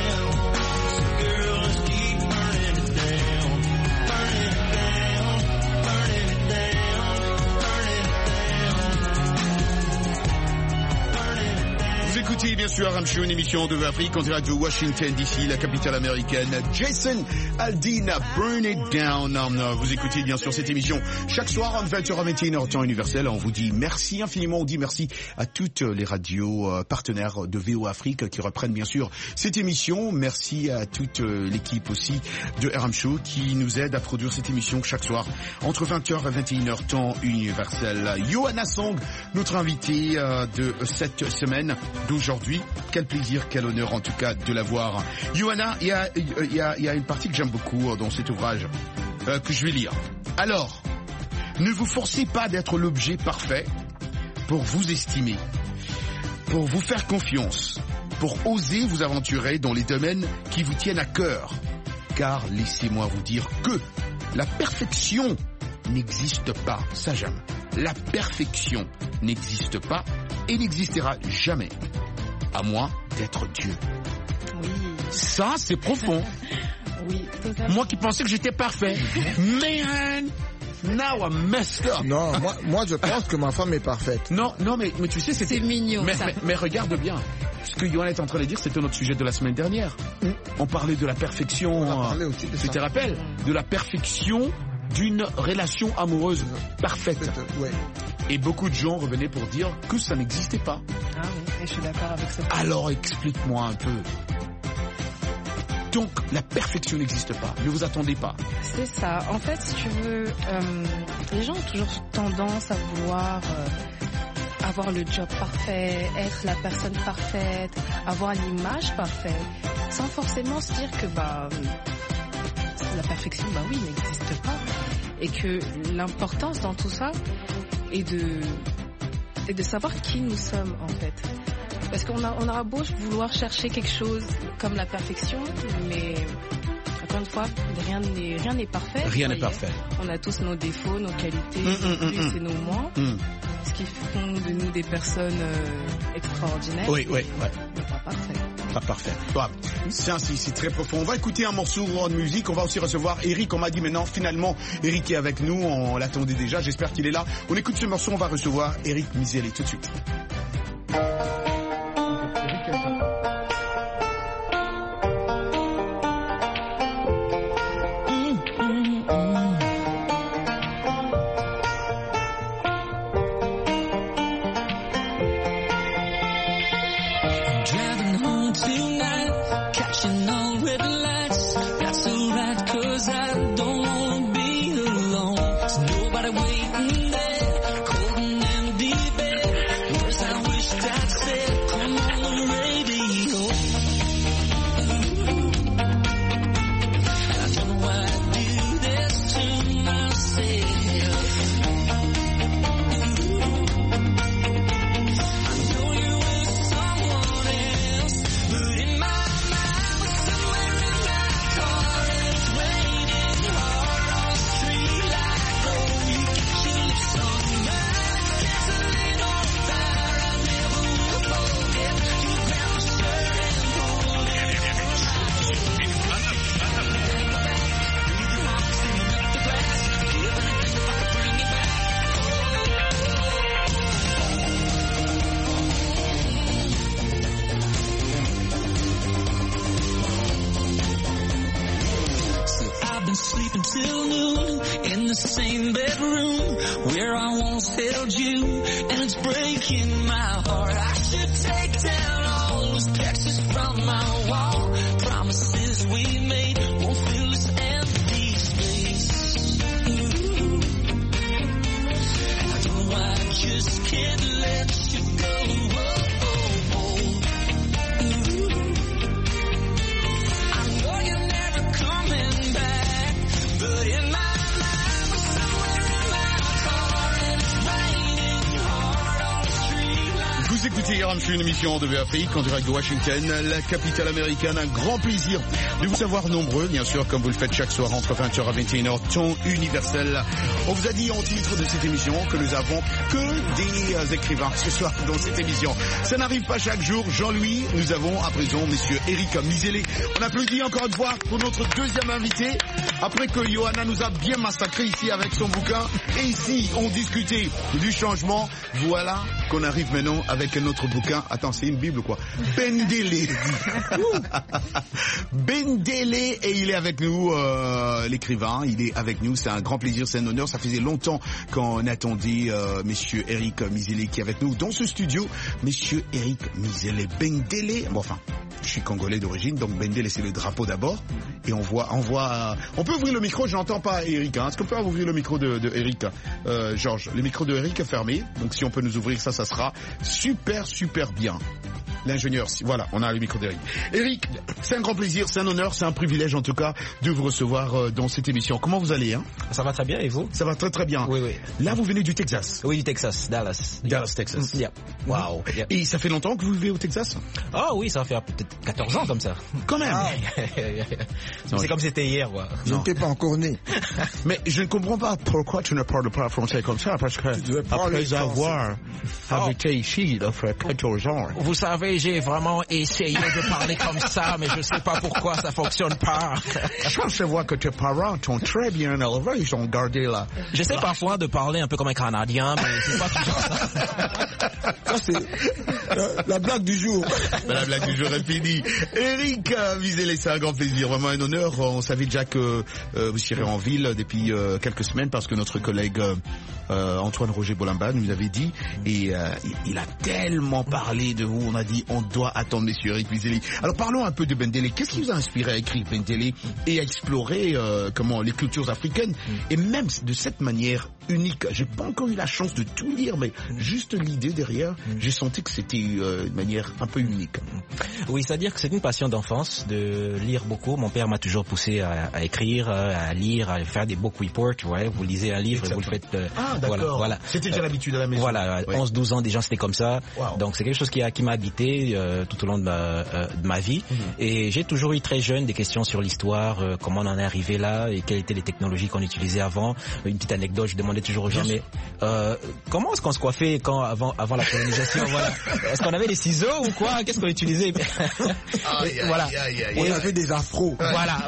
Écoutez bien sûr R M Show, une émission de Afrique en direct de Washington D C, la capitale américaine. Jason Aldean, Burn It Down. Vous écoutez bien sûr cette émission chaque soir entre vingt heures à vingt et une heures temps universel. On vous dit merci infiniment, on dit merci à toutes les radios partenaires de V O Afrique qui reprennent bien sûr cette émission. Merci à toute l'équipe aussi de R M Show qui nous aide à produire cette émission chaque soir entre vingt heures et vingt et une heures temps universel. Johanna Song, notre invitée de cette semaine d'aujourd'hui. Quel plaisir, quel honneur en tout cas de la voir. Johanna, il y a, il y a, il y a une partie que j'aime beaucoup dans cet ouvrage euh, que je vais lire. Alors, ne vous forcez pas d'être l'objet parfait pour vous estimer, pour vous faire confiance, pour oser vous aventurer dans les domaines qui vous tiennent à cœur. Car laissez-moi vous dire que la perfection n'existe pas, ça j'aime. La perfection n'existe pas et n'existera jamais, à moins d'être Dieu. Oui, Ça, c'est profond. Oui, totalement. Moi qui pensais que j'étais parfait. Man, now I'm messed up. Non, moi, moi je pense que ma femme est parfaite. Non, non, mais, mais tu sais, c'était... C'est mignon, mais, ça. Mais, mais regarde bien. Ce que Johan est en train de dire, c'était notre sujet de la semaine dernière. Mm. On parlait de la perfection. On a parlé aussi de tu ça. te rappelles? De la perfection d'une relation amoureuse parfaite. Ouais. Et beaucoup de gens revenaient pour dire que ça n'existait pas. Ah oui, et je suis d'accord avec ça. Alors explique-moi un peu. Donc la perfection n'existe pas. Ne vous attendez pas. C'est ça. En fait, si tu veux, euh, les gens ont toujours tendance à vouloir euh, avoir le job parfait, être la personne parfaite, avoir l'image parfaite, sans forcément se dire que bah la perfection, bah oui, n'existe pas, et que l'importance dans tout ça est de est de savoir qui nous sommes en fait. Parce qu'on a, on aura beau vouloir chercher quelque chose comme la perfection, mais encore une fois, rien n'est, rien n'est parfait. Rien n'est parfait. On a tous nos défauts, nos qualités, mmh, nos mmh, plus mmh. et nos moins, mmh. ce qui font de nous des personnes euh, extraordinaires. Oui, oui, ouais. Mais pas parfait. Pas parfait. Ouais. C'est ainsi, c'est très profond. On va écouter un morceau de musique. On va aussi recevoir Eric. On m'a dit maintenant, finalement, Eric est avec nous. On l'attendait déjà. J'espère qu'il est là. On écoute ce morceau. On va recevoir Eric Misele tout de suite. Une émission de V Afrique en direct de Washington, la capitale américaine. Un grand plaisir de vous savoir nombreux, bien sûr, comme vous le faites chaque soir entre vingt heures à vingt et une heures, temps universel. On vous a dit en titre de cette émission que nous avons que des euh, écrivains ce soir dans cette émission. Ça n'arrive pas chaque jour. Jean-Louis, nous avons à présent monsieur Eric Misele. On applaudit encore une fois pour notre deuxième invité. Après que Johanna nous a bien massacré ici avec son bouquin. Et ici, on discutait du changement. Voilà qu'on arrive maintenant avec notre bouquin. Attends, c'est une Bible ou quoi? Bendele. Bendele, et il est avec nous, euh, l'écrivain. Il est avec nous. C'est un grand plaisir, c'est un honneur. Ça faisait longtemps qu'on attendait euh, monsieur Eric Misele qui est avec nous dans ce studio. Monsieur Eric Misele, Bendele. Bon, enfin, je suis congolais d'origine, donc Bendele c'est le drapeau d'abord. Et on voit, on voit. On peut ouvrir le micro. Je n'entends pas Eric. Hein. Est-ce qu'on peut ouvrir le micro de, de Eric, euh, Georges? Le micro de Eric est fermé. Donc si on peut nous ouvrir ça, ça sera super, super bien. L'ingénieur, voilà, on a le micro d'Eric. Eric, c'est un grand plaisir, c'est un honneur, c'est un privilège en tout cas de vous recevoir euh, dans cette émission. Comment vous allez, hein? Ça va très bien, et vous? Ça va très très bien. Oui, oui. Là, vous venez du Texas? Oui, du Texas, Dallas. Dallas, Texas. Yeah. Wow. Yeah. Et ça fait longtemps que vous vivez au Texas? Ah oui, ça fait peut-être quatorze ans comme ça. Quand même. Ah. C'est comme si c'était hier, quoi. Je n'étais pas encore né. Mais je ne comprends pas pourquoi tu ne parles pas français comme ça, parce que après avoir habité ici, il fait quatorze ans. Vous savez, Oui, j'ai vraiment essayé de parler comme ça, mais je sais pas pourquoi ça fonctionne pas. Je vois que tes parents t'ont très bien élevé, ils ont gardé là. J'essaie parfois de parler un peu comme un Canadien, mais c'est pas toujours ça. Ça, c'est la, la blague du jour. La blague du jour est finie. Eric Vizélé, c'est un grand plaisir, vraiment un honneur. On savait déjà que euh, vous serez en ville depuis euh, quelques semaines parce que notre collègue euh, Antoine Roger Bolimba nous avait dit, et euh, il a tellement parlé de vous, on a dit on doit attendre monsieur Eric Vizélé. Alors parlons un peu de Bendele. Qu'est-ce qui vous a inspiré à écrire Bendele et à explorer euh, comment les cultures africaines et même de cette manière unique? J'ai pas encore eu la chance de tout lire, mais juste l'idée derrière, j'ai senti que c'était euh, une manière un peu unique. Oui, c'est-à-dire que c'est une passion d'enfance de lire beaucoup. Mon père m'a toujours poussé à, à écrire, à lire, à faire des book reports. Ouais, vous lisez un livre et vous le faites. Euh, ah, d'accord. Voilà, voilà. C'était déjà l'habitude à la maison. Voilà, ouais. onze douze ans déjà c'était comme ça. Wow. Donc c'est quelque chose qui, a, qui m'a habité euh, tout au long de ma, euh, de ma vie. Mm-hmm. Et j'ai toujours eu très jeune des questions sur l'histoire, euh, comment on en est arrivé là et quelles étaient les technologies qu'on utilisait avant. Une petite anecdote, je demandais toujours aux gens, mais euh, comment est-ce qu'on se coiffait quand avant avant la colonisation? Voilà. Est-ce qu'on avait des ciseaux ou quoi? Qu'est-ce qu'on utilisait? Aïe, voilà. Aïe, aïe, aïe, on aïe. avait des afros. Voilà.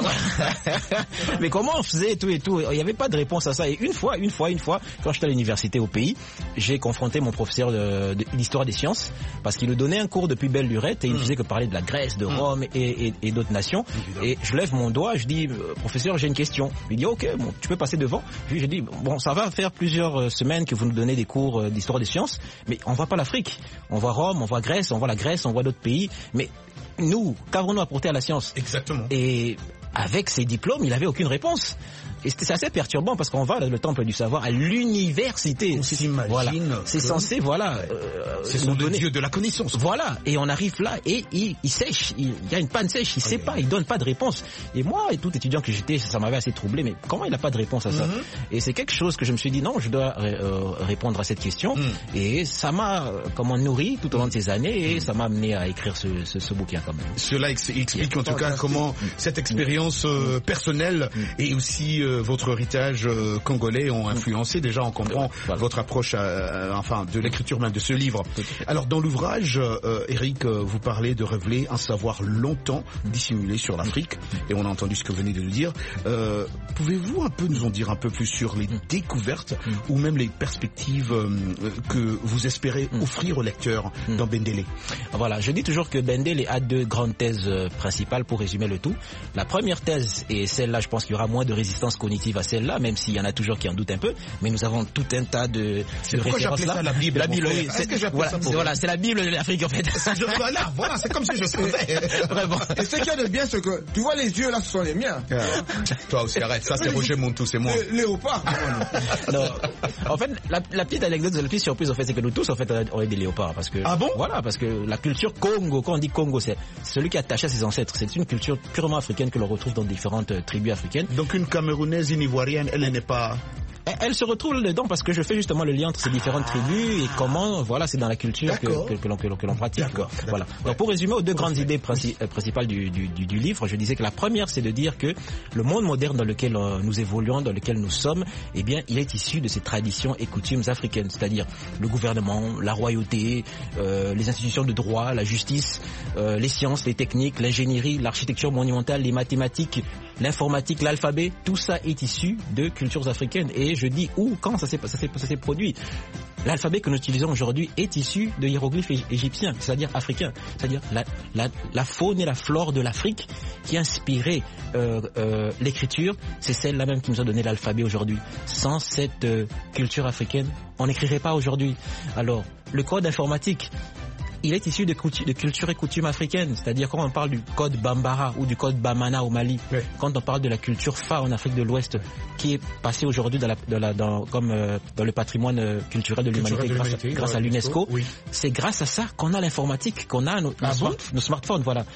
Mais comment on faisait tout et tout? Il n'y avait pas de réponse à ça. Et une fois, une fois, une fois, quand j'étais à l'université au pays, j'ai confronté mon professeur de, de l'histoire des sciences parce qu'il nous donnait un cours depuis belle lurette et il ne faisait que parler de la Grèce, de Rome et, et, et d'autres nations. Et je lève mon doigt, je dis, professeur, j'ai une question. Il dit, ok, bon, tu peux passer devant. Puis j'ai dit, bon, ça va faire plusieurs semaines que vous nous donnez des cours d'histoire des sciences, mais on voit pas l'Afrique. On voit Rome, on voit Grèce, on voit la Grèce, on voit d'autres pays, mais nous, qu'avons-nous apporté à la science? Exactement. Et avec ses diplômes, il n'avait aucune réponse. Et c'est assez perturbant parce qu'on va dans le temple du savoir à l'université. On s'imagine. Voilà. C'est censé, voilà. Euh, c'est son donner... dieu de la connaissance. Voilà. Et on arrive là et il, il sèche. Il, il y a une panne sèche. Il ne sait pas. Il donne pas de réponse. Et moi, et tout étudiant que j'étais, ça m'avait assez troublé. Mais comment il n'a pas de réponse à ça? Mm-hmm. Et c'est quelque chose que je me suis dit non, je dois euh, répondre à cette question. Mm. Et ça m'a, euh, comment nourri tout au long de ces années et mm. ça m'a amené à écrire ce, ce, ce bouquin quand même. Cela ex- explique en tout cas comment cette expérience euh, personnelle mm. et aussi euh, votre héritage euh, congolais ont influencé. Déjà, on comprend voilà. votre approche, euh, enfin, de l'écriture même de ce livre. Alors, dans l'ouvrage, euh, Eric, euh, vous parlez de révéler un savoir longtemps dissimulé sur l'Afrique, et on a entendu ce que vous venez de nous dire. Euh, pouvez-vous un peu nous en dire un peu plus sur les découvertes ou même les perspectives euh, que vous espérez offrir aux lecteurs dans Bendele? Voilà, je dis toujours que Bendele a deux grandes thèses principales pour résumer le tout. La première thèse, et celle-là, je pense qu'il y aura moins de résistance cognitive à celle-là, même s'il y en a toujours qui en doutent un peu, mais nous avons tout un tas de, c'est de références là. Ça la Bible, la Bible, oui, c'est, que voilà, c'est, voilà, c'est la Bible de l'Afrique en fait. Je vois là, voilà, c'est comme si je savais. Vraiment. Et ce qu'il y a de bien, c'est que tu vois les yeux là, ce sont les miens. Ah. Toi aussi, arrête. Ça, c'est Roger Montou, c'est moi. Le, léopard. Non. En fait, la, la petite anecdote, la petite surprise, en fait, c'est que nous tous, en fait, on est des léopards, parce que. Ah bon? Voilà, parce que la culture Congo, quand on dit Congo, c'est celui qui est attaché à ses ancêtres. C'est une culture purement africaine que l'on retrouve dans différentes tribus africaines. Donc une Camerounaise, une Ivoirienne, elle n'est pas. Elle se retrouve là-dedans parce que je fais justement le lien entre ces différentes ah. tribus et comment, voilà, c'est dans la culture que, que, que, l'on, que, l'on, que l'on pratique. D'accord. Voilà. D'accord. Donc pour résumer aux deux grandes idées princi- principales du, du, du, du livre, je disais que la première, c'est de dire que le monde moderne dans lequel nous évoluons, dans lequel nous sommes, eh bien, il est issu de ces traditions et coutumes africaines, c'est-à-dire le gouvernement, la royauté, euh, les institutions de droit, la justice, euh, les sciences, les techniques, l'ingénierie, l'architecture monumentale, les mathématiques, l'informatique, l'alphabet, tout ça est issu de cultures africaines. Et je dis où, quand ça s'est, ça s'est, ça s'est produit. L'alphabet que nous utilisons aujourd'hui est issu de hiéroglyphes égyptiens, c'est-à-dire africains. C'est-à-dire la, la, la faune et la flore de l'Afrique qui a inspiré euh, euh, l'écriture, c'est celle-là même qui nous a donné l'alphabet aujourd'hui. Sans cette euh, culture africaine, on n'écrirait pas aujourd'hui. Alors, le code informatique, il est issu de, coutu- de culture et coutumes africaines, c'est-à-dire quand on parle du code Bambara ou du code Bamana au Mali, oui. Quand on parle de la culture Fa en Afrique de l'Ouest, qui est passée aujourd'hui dans la, dans la, dans, comme euh, dans le patrimoine euh, culturel de l'humanité, culturel de l'humanité grâce, grâce à l'UNESCO, oui. C'est grâce à ça qu'on a l'informatique, qu'on a nos, ah nos, bon smart, nos smartphones, voilà.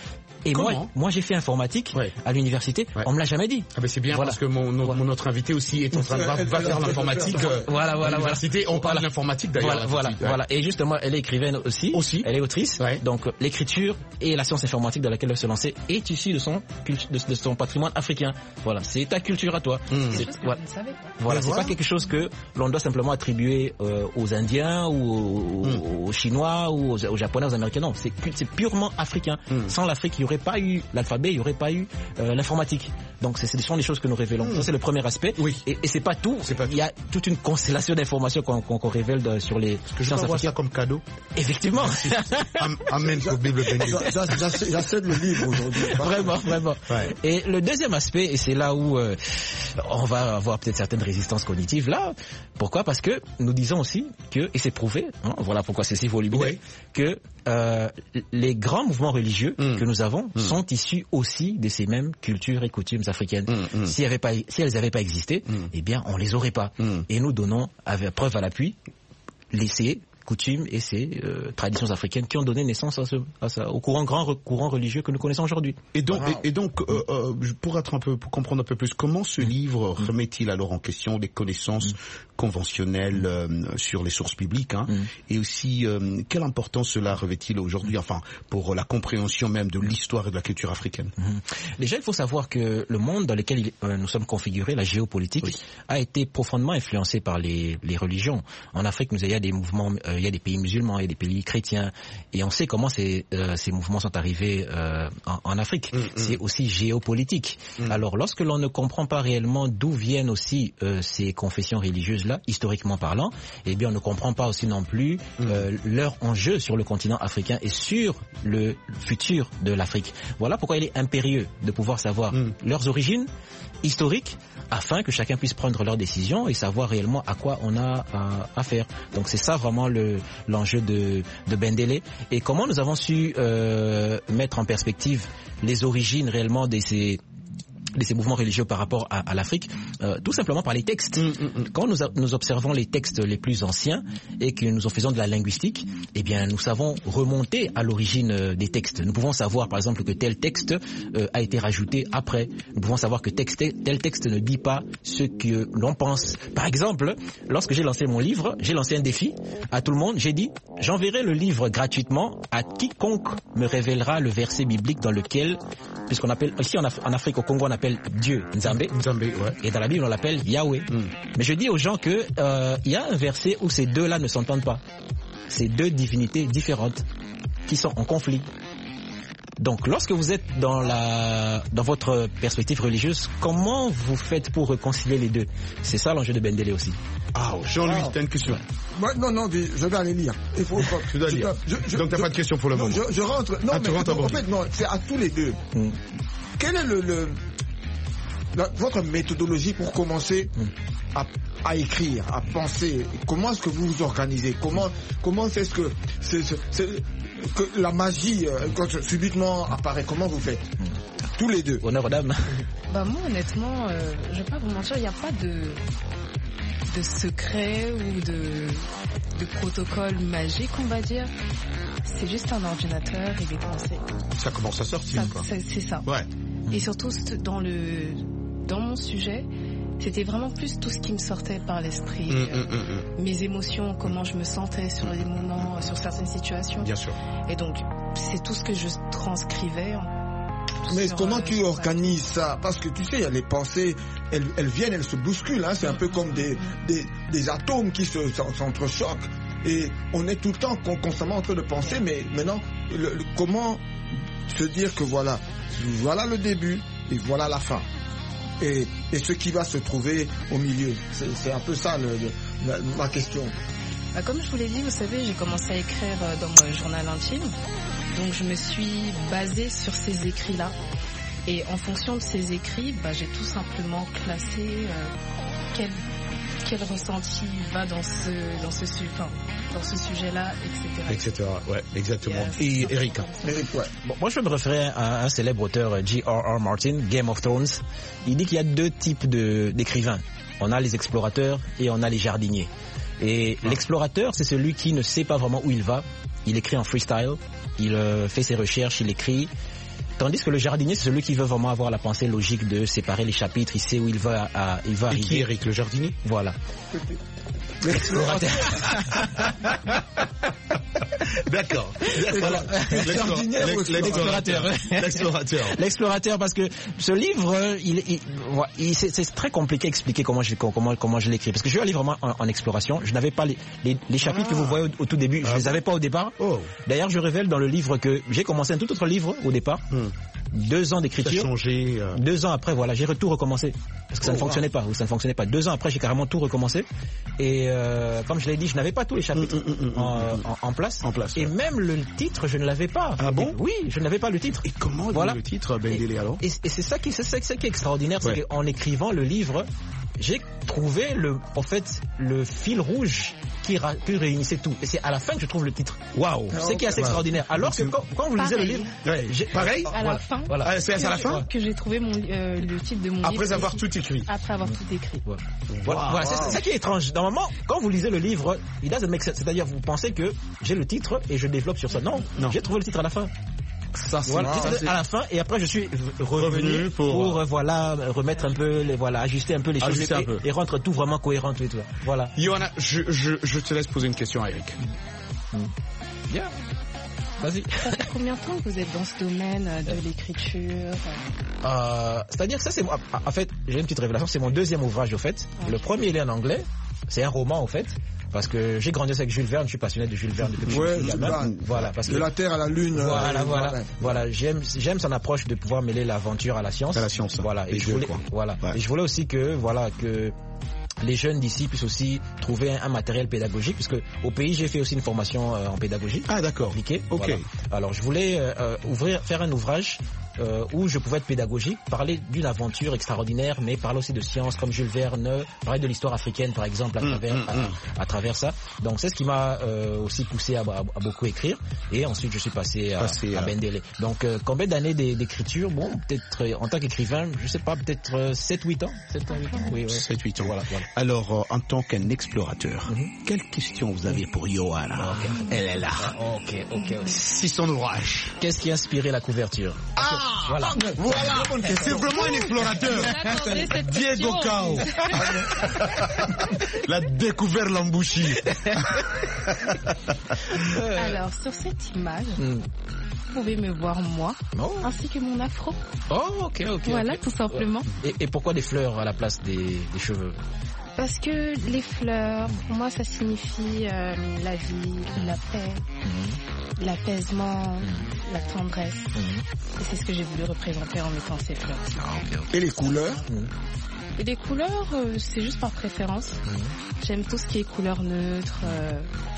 Et Comment moi, moi j'ai fait informatique ouais. à l'université. Ouais. On me l'a jamais dit. Ah ben c'est bien voilà. parce que mon, mon, mon autre invité aussi est en train de va, va faire l'informatique. Voilà, voilà, voilà. On parle de l'informatique d'ailleurs. Voilà, voilà, voilà. Et justement, elle est écrivaine aussi. Aussi. Elle est autrice. Ouais. Donc l'écriture et la science informatique dans laquelle elle se lançait est issue de son de, de son patrimoine africain. Voilà, c'est ta culture à toi. Mmh. C'est quelque chose que voilà. je ne savais pas. Voilà, c'est voilà. pas quelque chose que l'on doit simplement attribuer euh, aux Indiens ou aux, mmh. aux Chinois ou aux, aux Japonais, aux Américains. Non, c'est, c'est purement africain. Mmh. Sans l'Afrique, il n'y aurait pas eu l'alphabet, il n'y aurait pas eu euh, l'informatique. Donc c'est, ce sont des choses que nous révélons. Mmh. Ça c'est le premier aspect. Oui. Et, et c'est pas tout. C'est pas il y a toute une constellation d'informations qu'on, qu'on, qu'on révèle de, sur les que sciences africaines. Ça comme cadeau. Effectivement. Amen pour Bible bénie. J'achète le livre aujourd'hui. Vraiment, vraiment. Ouais. Et le deuxième aspect, et c'est là où euh, on va avoir peut-être certaines résistances cognitives là. Pourquoi ? Parce que nous disons aussi que, et c'est prouvé, hein, voilà pourquoi c'est si volumineux, oui. que euh, les grands mouvements religieux mmh. que nous avons mmh. sont issus aussi de ces mêmes cultures et coutumes africaines. Mmh, mmh. Si, elles pas, si elles n'avaient pas existé, mmh. eh bien on les aurait pas. Mmh. Et nous donnons, avec preuve à l'appui, les coutumes et ces euh, traditions africaines qui ont donné naissance à ce, à ce, au courant grand courant religieux que nous connaissons aujourd'hui. Et donc, wow. et, et donc euh, euh, pour être un peu, pour comprendre un peu plus, comment ce livre mmh. remet-il alors en question des connaissances mmh. conventionnelles euh, sur les sources bibliques, hein, mmh. et aussi euh, quelle importance cela revêt-il aujourd'hui, enfin pour la compréhension même de l'histoire et de la culture africaine. Mmh. Déjà, il faut savoir que le monde dans lequel il, euh, nous sommes configurés, la géopolitique, oui. a été profondément influencé par les, les religions. En Afrique, nous il y a des mouvements euh, il y a des pays musulmans, il y a des pays chrétiens, et on sait comment ces, euh, ces mouvements sont arrivés euh, en, en Afrique. Mmh, c'est mmh. aussi géopolitique. Mmh. Alors, lorsque l'on ne comprend pas réellement d'où viennent aussi euh, ces confessions religieuses-là, historiquement parlant, eh bien, on ne comprend pas aussi non plus euh, mmh. leur enjeu sur le continent africain et sur le futur de l'Afrique. Voilà pourquoi il est impérieux de pouvoir savoir mmh. leurs origines historiques, afin que chacun puisse prendre leurs décisions et savoir réellement à quoi on a affaire. Donc c'est ça vraiment le, l'enjeu de, de Bendele. Et comment nous avons su euh, mettre en perspective les origines réellement de ces de ces mouvements religieux par rapport à, à l'Afrique, euh, tout simplement par les textes. Mmh, mmh. Quand nous, a, nous observons les textes les plus anciens et que nous en faisons de la linguistique, eh bien, nous savons remonter à l'origine euh, des textes. Nous pouvons savoir, par exemple, que tel texte euh, a été rajouté après. Nous pouvons savoir que texte, tel texte ne dit pas ce que l'on pense. Par exemple, lorsque j'ai lancé mon livre, j'ai lancé un défi à tout le monde. J'ai dit, j'enverrai le livre gratuitement à quiconque me révélera le verset biblique dans lequel, puisqu'on appelle, ici en, Af- en Afrique, au Congo, on appelle Dieu, Nzambe, Nzambe ouais. et dans la Bible on l'appelle Yahweh. Mm. Mais je dis aux gens que euh, il y a un verset où ces deux-là ne s'entendent pas. Ces deux divinités différentes qui sont en conflit. Donc lorsque vous êtes dans la dans votre perspective religieuse, comment vous faites pour réconcilier les deux ? C'est ça l'enjeu de Bendele aussi. Ah, Jean-Louis, ah. t'as une question ? Moi, non, non, je vais aller lire. Il faut, tu dois lire. Je, je, Donc t'as je, pas de question pour le non, moment. Je, je rentre. Non, ah, mais rentres en fait, non, c'est à tous les deux. Mm. Quel est le, le la, votre méthodologie pour commencer mm. à, à écrire, à penser? Comment est-ce que vous vous organisez? Comment comment c'est ce que c'est, c'est, c'est que la magie quand subitement apparaît? Comment vous faites? Mm. Tous les deux. Honneur aux dames. Bah moi honnêtement, euh, je vais pas vous mentir, il n'y a pas de de secret ou de de protocole magique, on va dire. C'est juste un ordinateur et des pensées. Ça commence à sortir, ça, quoi. C'est, c'est ça. Ouais. Et surtout dans le dans mon sujet, c'était vraiment plus tout ce qui me sortait par l'esprit, mmh, euh, mmh, mmh. mes émotions, comment je me sentais sur les moments, sur certaines situations. Bien sûr. Et donc c'est tout ce que je transcrivais. Mais sur, comment euh, tu organises ça? Parce que tu sais, il y a les pensées, elles, elles viennent, elles se bousculent. Hein. C'est un peu comme des, des, des atomes qui se, s'entrechoquent. Et on est tout le temps constamment en train de penser, mais maintenant, le, le, comment se dire que voilà, voilà le début et voilà la fin. Et, et ce qui va se trouver au milieu. C'est, c'est un peu ça le, le, la, ma question. Bah, comme je vous l'ai dit, vous savez, j'ai commencé à écrire dans mon journal intime. Donc je me suis basée sur ces écrits-là. Et en fonction de ces écrits, bah, j'ai tout simplement classé euh, quel, quel ressenti va dans ce, dans ce, enfin, dans ce sujet-là, et cetera. et cetera. Ouais, exactement. Et, et Eric, Eric ouais. Bon, moi, je peux me référer à un célèbre auteur, J R R Martin, Game of Thrones. Il dit qu'il y a deux types de, d'écrivains. On a les explorateurs et on a les jardiniers. Et ah. l'explorateur, c'est celui qui ne sait pas vraiment où il va. Il écrit en freestyle. Il euh, fait ses recherches, il écrit. Tandis que le jardinier, c'est celui qui veut vraiment avoir la pensée logique de séparer les chapitres, il sait où il va, à, il va Et arriver. qui est Eric, le jardinier? Voilà. L'explorateur. D'accord. Voilà. L'explorateur. L'explorateur. L'explorateur, parce que ce livre, il, il, il c'est, c'est très compliqué à expliquer comment je, comment, comment je l'écris. Parce que je suis un livre vraiment en, en exploration. Je n'avais pas les, les, les chapitres ah. que vous voyez au, au tout début. Je ah. les avais pas au départ. Oh. D'ailleurs, je révèle dans le livre que j'ai commencé un tout autre livre au départ. Hmm. Deux ans d'écriture. Ça a changé. Euh... Deux ans après, voilà, j'ai tout recommencé parce que ça oh, ne fonctionnait wow. pas, ou ça ne fonctionnait pas. Deux ans après, j'ai carrément tout recommencé. Et euh, comme je l'ai dit, je n'avais pas tous les chapitres mm, mm, mm, en, mm, en, en place. En place. Et ouais. même le titre, je ne l'avais pas. Ah bon? Oui, je n'avais pas le titre. Et comment voilà. le titre, Bendele alors? Et, et c'est ça qui, c'est ça, c'est ça qui est extraordinaire, ouais. c'est qu'en écrivant le livre, j'ai trouvé le, en fait, le fil rouge qui, ra- qui réunissait tout. Et c'est à la fin que je trouve le titre. Waouh! C'est okay. qui est assez wow. extraordinaire. Alors que quand, quand vous lisez le livre, ouais. j'ai, pareil. À voilà. la fin. Voilà. Ah, c'est à la fin que j'ai trouvé mon, euh, le titre de mon Après livre. Après avoir tout écrit. Après avoir tout écrit. Ouais. Voilà. Wow. voilà. C'est, c'est ça qui est étrange. Normalement, quand vous lisez le livre, il doesn't make sense. C'est-à-dire, vous pensez que j'ai le titre et je développe sur ça. Non, non. J'ai trouvé le titre à la fin. Ça, c'est voilà, ça, c'est... à la fin, et après je suis revenu, revenu pour, pour euh, voilà, remettre un peu les, voilà, ajuster un peu les choses et, peu. et rendre tout vraiment cohérent tout et tout. Voilà. Johanna, je, je, je te laisse poser une question à Eric. Bien. Yeah. Vas-y. Ça fait combien de temps que vous êtes dans ce domaine de l'écriture? euh, C'est-à-dire que ça, c'est en fait, j'ai une petite révélation, c'est mon deuxième ouvrage au fait. Okay. Le premier, il est en anglais. C'est un roman au fait. Parce que j'ai grandi avec Jules Verne, je suis passionné de Jules Verne depuis ouais, que je suis gamin. Voilà, parce de que la Terre à la Lune. Voilà, euh, voilà, ouais. voilà. J'aime, j'aime son approche de pouvoir mêler l'aventure à la science. À la science. Voilà. Et, et je voulais, quoi. voilà. Ouais. Et je voulais aussi que, voilà, que les jeunes d'ici puissent aussi trouver un, un matériel pédagogique, puisque au pays j'ai fait aussi une formation euh, en pédagogie. Ah d'accord. Appliquée. Ok. Voilà. Alors je voulais euh, ouvrir, faire un ouvrage. Euh, où je pouvais être pédagogique, parler d'une aventure extraordinaire, mais parler aussi de science comme Jules Verne, parler de l'histoire africaine par exemple à mmh, travers mmh, à, à travers ça. Donc c'est ce qui m'a euh, aussi poussé à, à, à beaucoup écrire. Et ensuite je suis passé à, passé à, à Bendele. Donc euh, combien d'années d'écriture? Bon, peut-être euh, en tant qu'écrivain, je sais pas, peut-être euh, sept huit ans. sept ans, huit ans. Oui, ouais. sept huit ans. Voilà, voilà. Alors euh, en tant qu'un explorateur, mmh. quelle question vous avez pour Johanna? Okay. Elle est là. Ok, ok. okay. Si son ouvrage. Qu'est-ce qui a inspiré la couverture? Ah, voilà. Voilà. C'est vraiment un explorateur. Diego Cao. La découverte l'embouchy. Alors, sur cette image, mm. vous pouvez me voir moi, oh. ainsi que mon afro. Oh, ok, ok. Voilà, okay. tout simplement. Et, et pourquoi des fleurs à la place des, des cheveux? Parce que les fleurs, pour moi, ça signifie euh, la vie, la paix, mmh. l'apaisement, mmh. la tendresse. Mmh. Et c'est ce que j'ai voulu représenter en mettant ces fleurs. Ah, okay, okay. Et les couleurs? mmh. Et les couleurs, euh, c'est juste par préférence. Mmh. J'aime tout ce qui est couleur neutre, euh,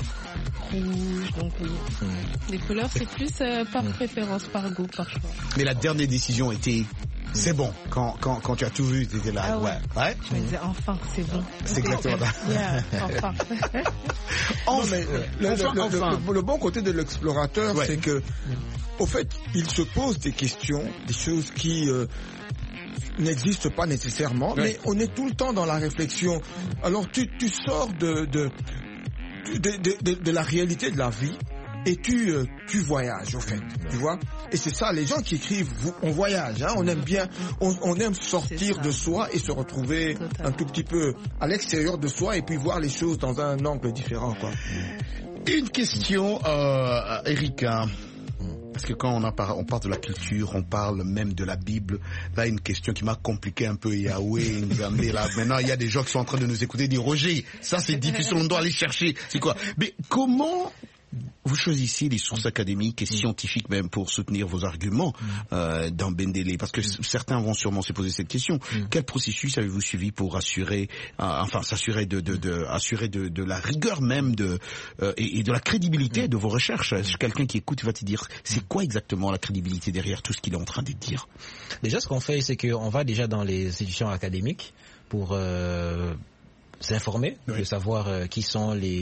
rouge, donc oui. Mmh. Les couleurs, c'est plus euh, par mmh. préférence, par goût, par choix. Mais la dernière décision était... C'est bon, quand, quand, quand tu as tout vu, tu étais là. Ah ouais. ouais. Je me disais, enfin, c'est bon. C'est exactement ça. Yeah, enfin. non, mais le, enfin, le, enfin. Le, le bon côté de l'explorateur, ouais. c'est que, au fait, il se pose des questions, des choses qui euh, n'existent pas nécessairement, ouais. mais on est tout le temps dans la réflexion. Alors, tu, tu sors de, de, de, de, de, de la réalité de la vie. Et tu, euh, tu voyages, au fait, tu vois. Et c'est ça, les gens qui écrivent, on voyage, hein, on aime bien, on, on aime sortir de soi et se retrouver Totalement. un tout petit peu à l'extérieur de soi et puis voir les choses dans un angle différent, quoi. Une question, euh, Erika. Parce que quand on, a par, on parle de la culture, on parle même de la Bible. Là, une question qui m'a compliqué un peu. Yahweh nous a amené là. Maintenant, il y a des gens qui sont en train de nous écouter et dire, Roger, ça c'est difficile, on doit aller chercher. C'est quoi? Mais comment vous choisissez les sources académiques et scientifiques même pour soutenir vos arguments euh, dans Bendele? Parce que certains vont sûrement se poser cette question. Quel processus avez-vous suivi pour assurer, euh, enfin s'assurer de, de, de, assurer de, de la rigueur même de euh, et, et de la crédibilité de vos recherches? Quelqu'un qui écoute va te dire, c'est quoi exactement la crédibilité derrière tout ce qu'il est en train de dire? Déjà, ce qu'on fait, c'est qu'on va déjà dans les institutions académiques pour euh, s'informer, oui. de savoir euh, qui sont les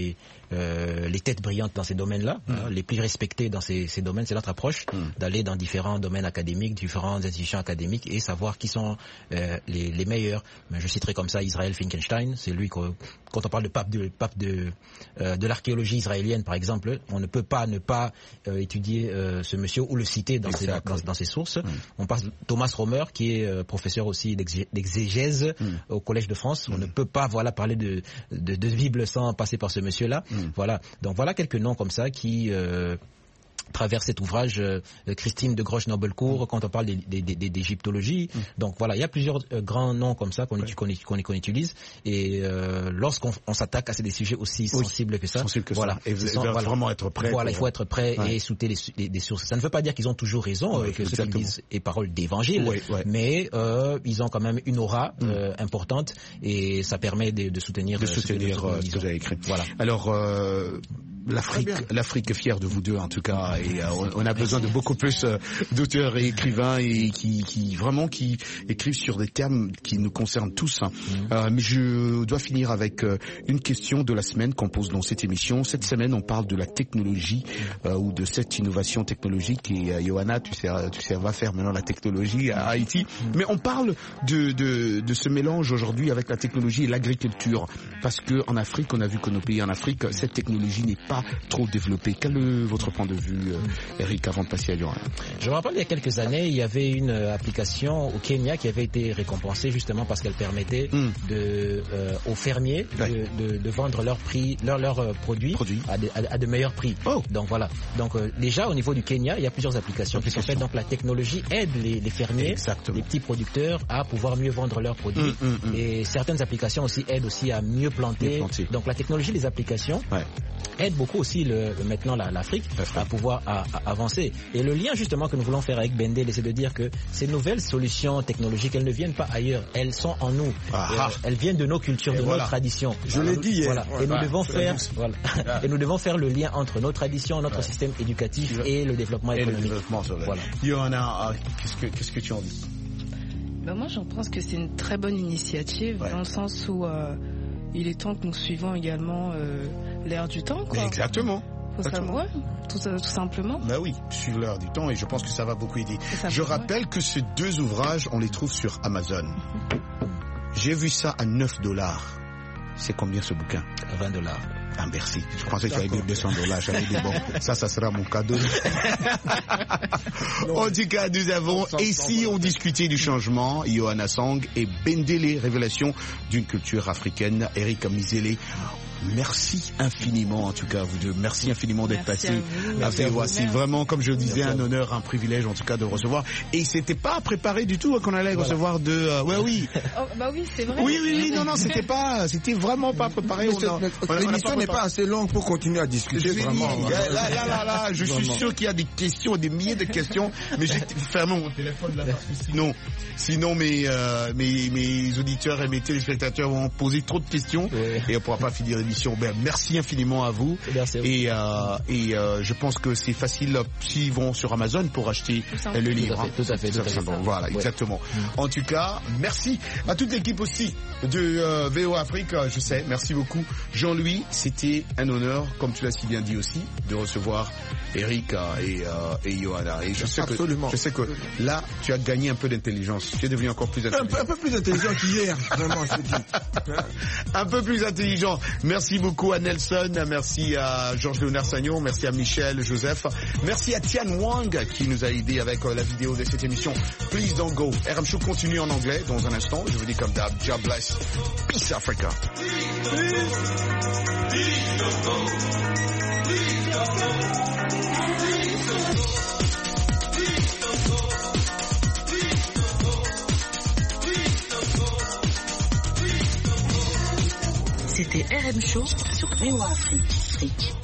euh, les têtes brillantes dans ces domaines-là, mm. hein, les plus respectés dans ces, ces domaines. C'est notre approche mm. d'aller dans différents domaines académiques, différentes institutions académiques et savoir qui sont euh, les, les meilleurs. Mais je citerai comme ça Israël Finkelstein, c'est lui que, quand on parle de pape de, pape de, euh, de l'archéologie israélienne par exemple, on ne peut pas ne pas euh, étudier euh, ce monsieur ou le citer dans, ses, dans, dans ses sources. Mm. On parle de Thomas Romer qui est euh, professeur aussi d'exégèse mm. au Collège de France. Mm. On ne peut pas voilà parler de, de, de Bible sans passer par ce monsieur-là. Mm. Voilà. Donc voilà quelques noms comme ça qui euh, travers cet ouvrage, euh, Christine de Grosch-Nobelcourt, mmh. quand on parle d'égyptologie. Mmh. Donc voilà, il y a plusieurs euh, grands noms comme ça qu'on ouais. qu'on qu'on qu'on utilise. Et euh, lorsqu'on on s'attaque à ces des sujets aussi oui. sensibles que ça, sensible que voilà, ça. Et vous devez voilà, vraiment être prêt. Voilà, pour... il faut être prêt ouais. et écouter les, les, les sources. Ça ne veut pas dire qu'ils ont toujours raison, ouais, euh, que ceux qui disent les paroles d'évangile, ouais, ouais. mais euh, ils ont quand même une aura mmh. euh, importante et ça permet de, de soutenir, de soutenir euh, ce que vous avez écrit. Voilà. Alors. Euh, L'Afrique, l'Afrique est fière de vous deux en tout cas, et euh, on, on a besoin de beaucoup plus euh, d'auteurs et écrivains et qui, qui vraiment qui écrivent sur des termes qui nous concernent tous. Hein. Mmh. Euh, mais je dois finir avec euh, une question de la semaine qu'on pose dans cette émission. Cette semaine, on parle de la technologie euh, ou de cette innovation technologique. Et euh, Johanna, tu sais, tu sais, va faire maintenant la technologie à Haïti. Mmh. Mais on parle de, de, de ce mélange aujourd'hui avec la technologie et l'agriculture, parce que en Afrique, on a vu que nos pays en Afrique, cette technologie n'est pas trop développé. Quel est votre point de vue, euh, Eric, avant de passer à Johanna? Je me rappelle il y a quelques années, il y avait une application au Kenya qui avait été récompensée justement parce qu'elle permettait mm. de, euh, aux fermiers ouais. de, de, de vendre leurs prix, leurs leur, euh, produits, produits. À, de, à, à de meilleurs prix. Oh. Donc voilà. Donc euh, déjà au niveau du Kenya, il y a plusieurs applications qui sont faites. Donc la technologie aide les, les fermiers, Exactement. les petits producteurs à pouvoir mieux vendre leurs produits. Mm, mm, mm. Et certaines applications aussi aident aussi à mieux planter. Mieux planter. Donc la technologie des applications ouais. aide beaucoup aussi le, maintenant l'Afrique à pouvoir à, à avancer. Et le lien justement que nous voulons faire avec Bendele, c'est de dire que ces nouvelles solutions technologiques, elles ne viennent pas ailleurs, elles sont en nous. Ah, elles viennent de nos cultures, de voilà. nos traditions. Je l'ai dit hier. Voilà. Et nous devons faire, voilà. et nous devons faire le lien entre nos traditions, notre ouais. système éducatif et le développement et économique. Le développement, voilà. Johanna, qu'est-ce que qu'est-ce que tu en dis? Ben moi, je pense que c'est une très bonne initiative ouais. dans le sens où euh, il est temps que nous suivons également euh, l'ère du temps, quoi. Mais exactement. Exactement. Ouais, tout, tout simplement. Ben oui, suivre l'heure du temps, et je pense que ça va beaucoup aider. Je rappelle ouais. que ces deux ouvrages, on les trouve sur Amazon. J'ai vu ça à neuf dollars. C'est combien ce bouquin? vingt dollars. Ah, merci. Je pensais que tu avais dit deux cents dollars. J'avais dit bon, ça, ça sera mon cadeau. En tout cas, nous avons ici, on discutait du changement, Johanna Song et Bendele, révélation d'une culture africaine, Eric Mizele. Merci infiniment, en tout cas, vous deux. Merci infiniment d'être passé à V O A. C'est vraiment, comme je le disais, un honneur, un privilège, en tout cas, de recevoir. Et c'était pas préparé du tout hein, qu'on allait voilà. recevoir de. Euh, ouais, oui. Oh, bah oui, c'est vrai. Oui, oui, oui. Non, non, c'était pas, c'était vraiment pas préparé. L'émission n'est pas assez longue pour continuer à discuter. Vraiment. Là, là, là, là, là, je suis sûr qu'il y a des questions, des milliers de questions, mais j'ai fermé mon téléphone là parce que sinon, sinon mes, euh, mes, mes auditeurs et mes téléspectateurs vont poser trop de questions ouais. et on pourra pas finir l'émission. Ben, merci infiniment à vous. Merci à vous. Et, euh, et euh, je pense que c'est facile s'ils vont sur Amazon pour acheter le livre. Tout à fait, tout à fait. Tout à fait. Bon, voilà, ouais. exactement. Mm. En tout cas, merci à toute l'équipe aussi de euh, V O A Afrique. Je sais, merci beaucoup. Jean-Louis, c'était un honneur, comme tu l'as si bien dit aussi, de recevoir Eric et, euh, et Johanna. Et je sais, Absolument. que, je sais que là, tu as gagné un peu d'intelligence. Tu es devenu encore plus intelligent. Un peu, un peu plus intelligent qu'hier, vraiment, je te dis. Un peu plus intelligent. Merci beaucoup à Nelson, merci à Georges Léonard Sagnon, merci à Michel, Joseph, merci à Tian Wang qui nous a aidé avec la vidéo de cette émission. Please don't go. R M Show continue en anglais dans un instant. Je vous dis comme d'hab, God bless. Peace Africa. Please, please don't go. Please don't go. C'était R M Show sur V O A Afrique.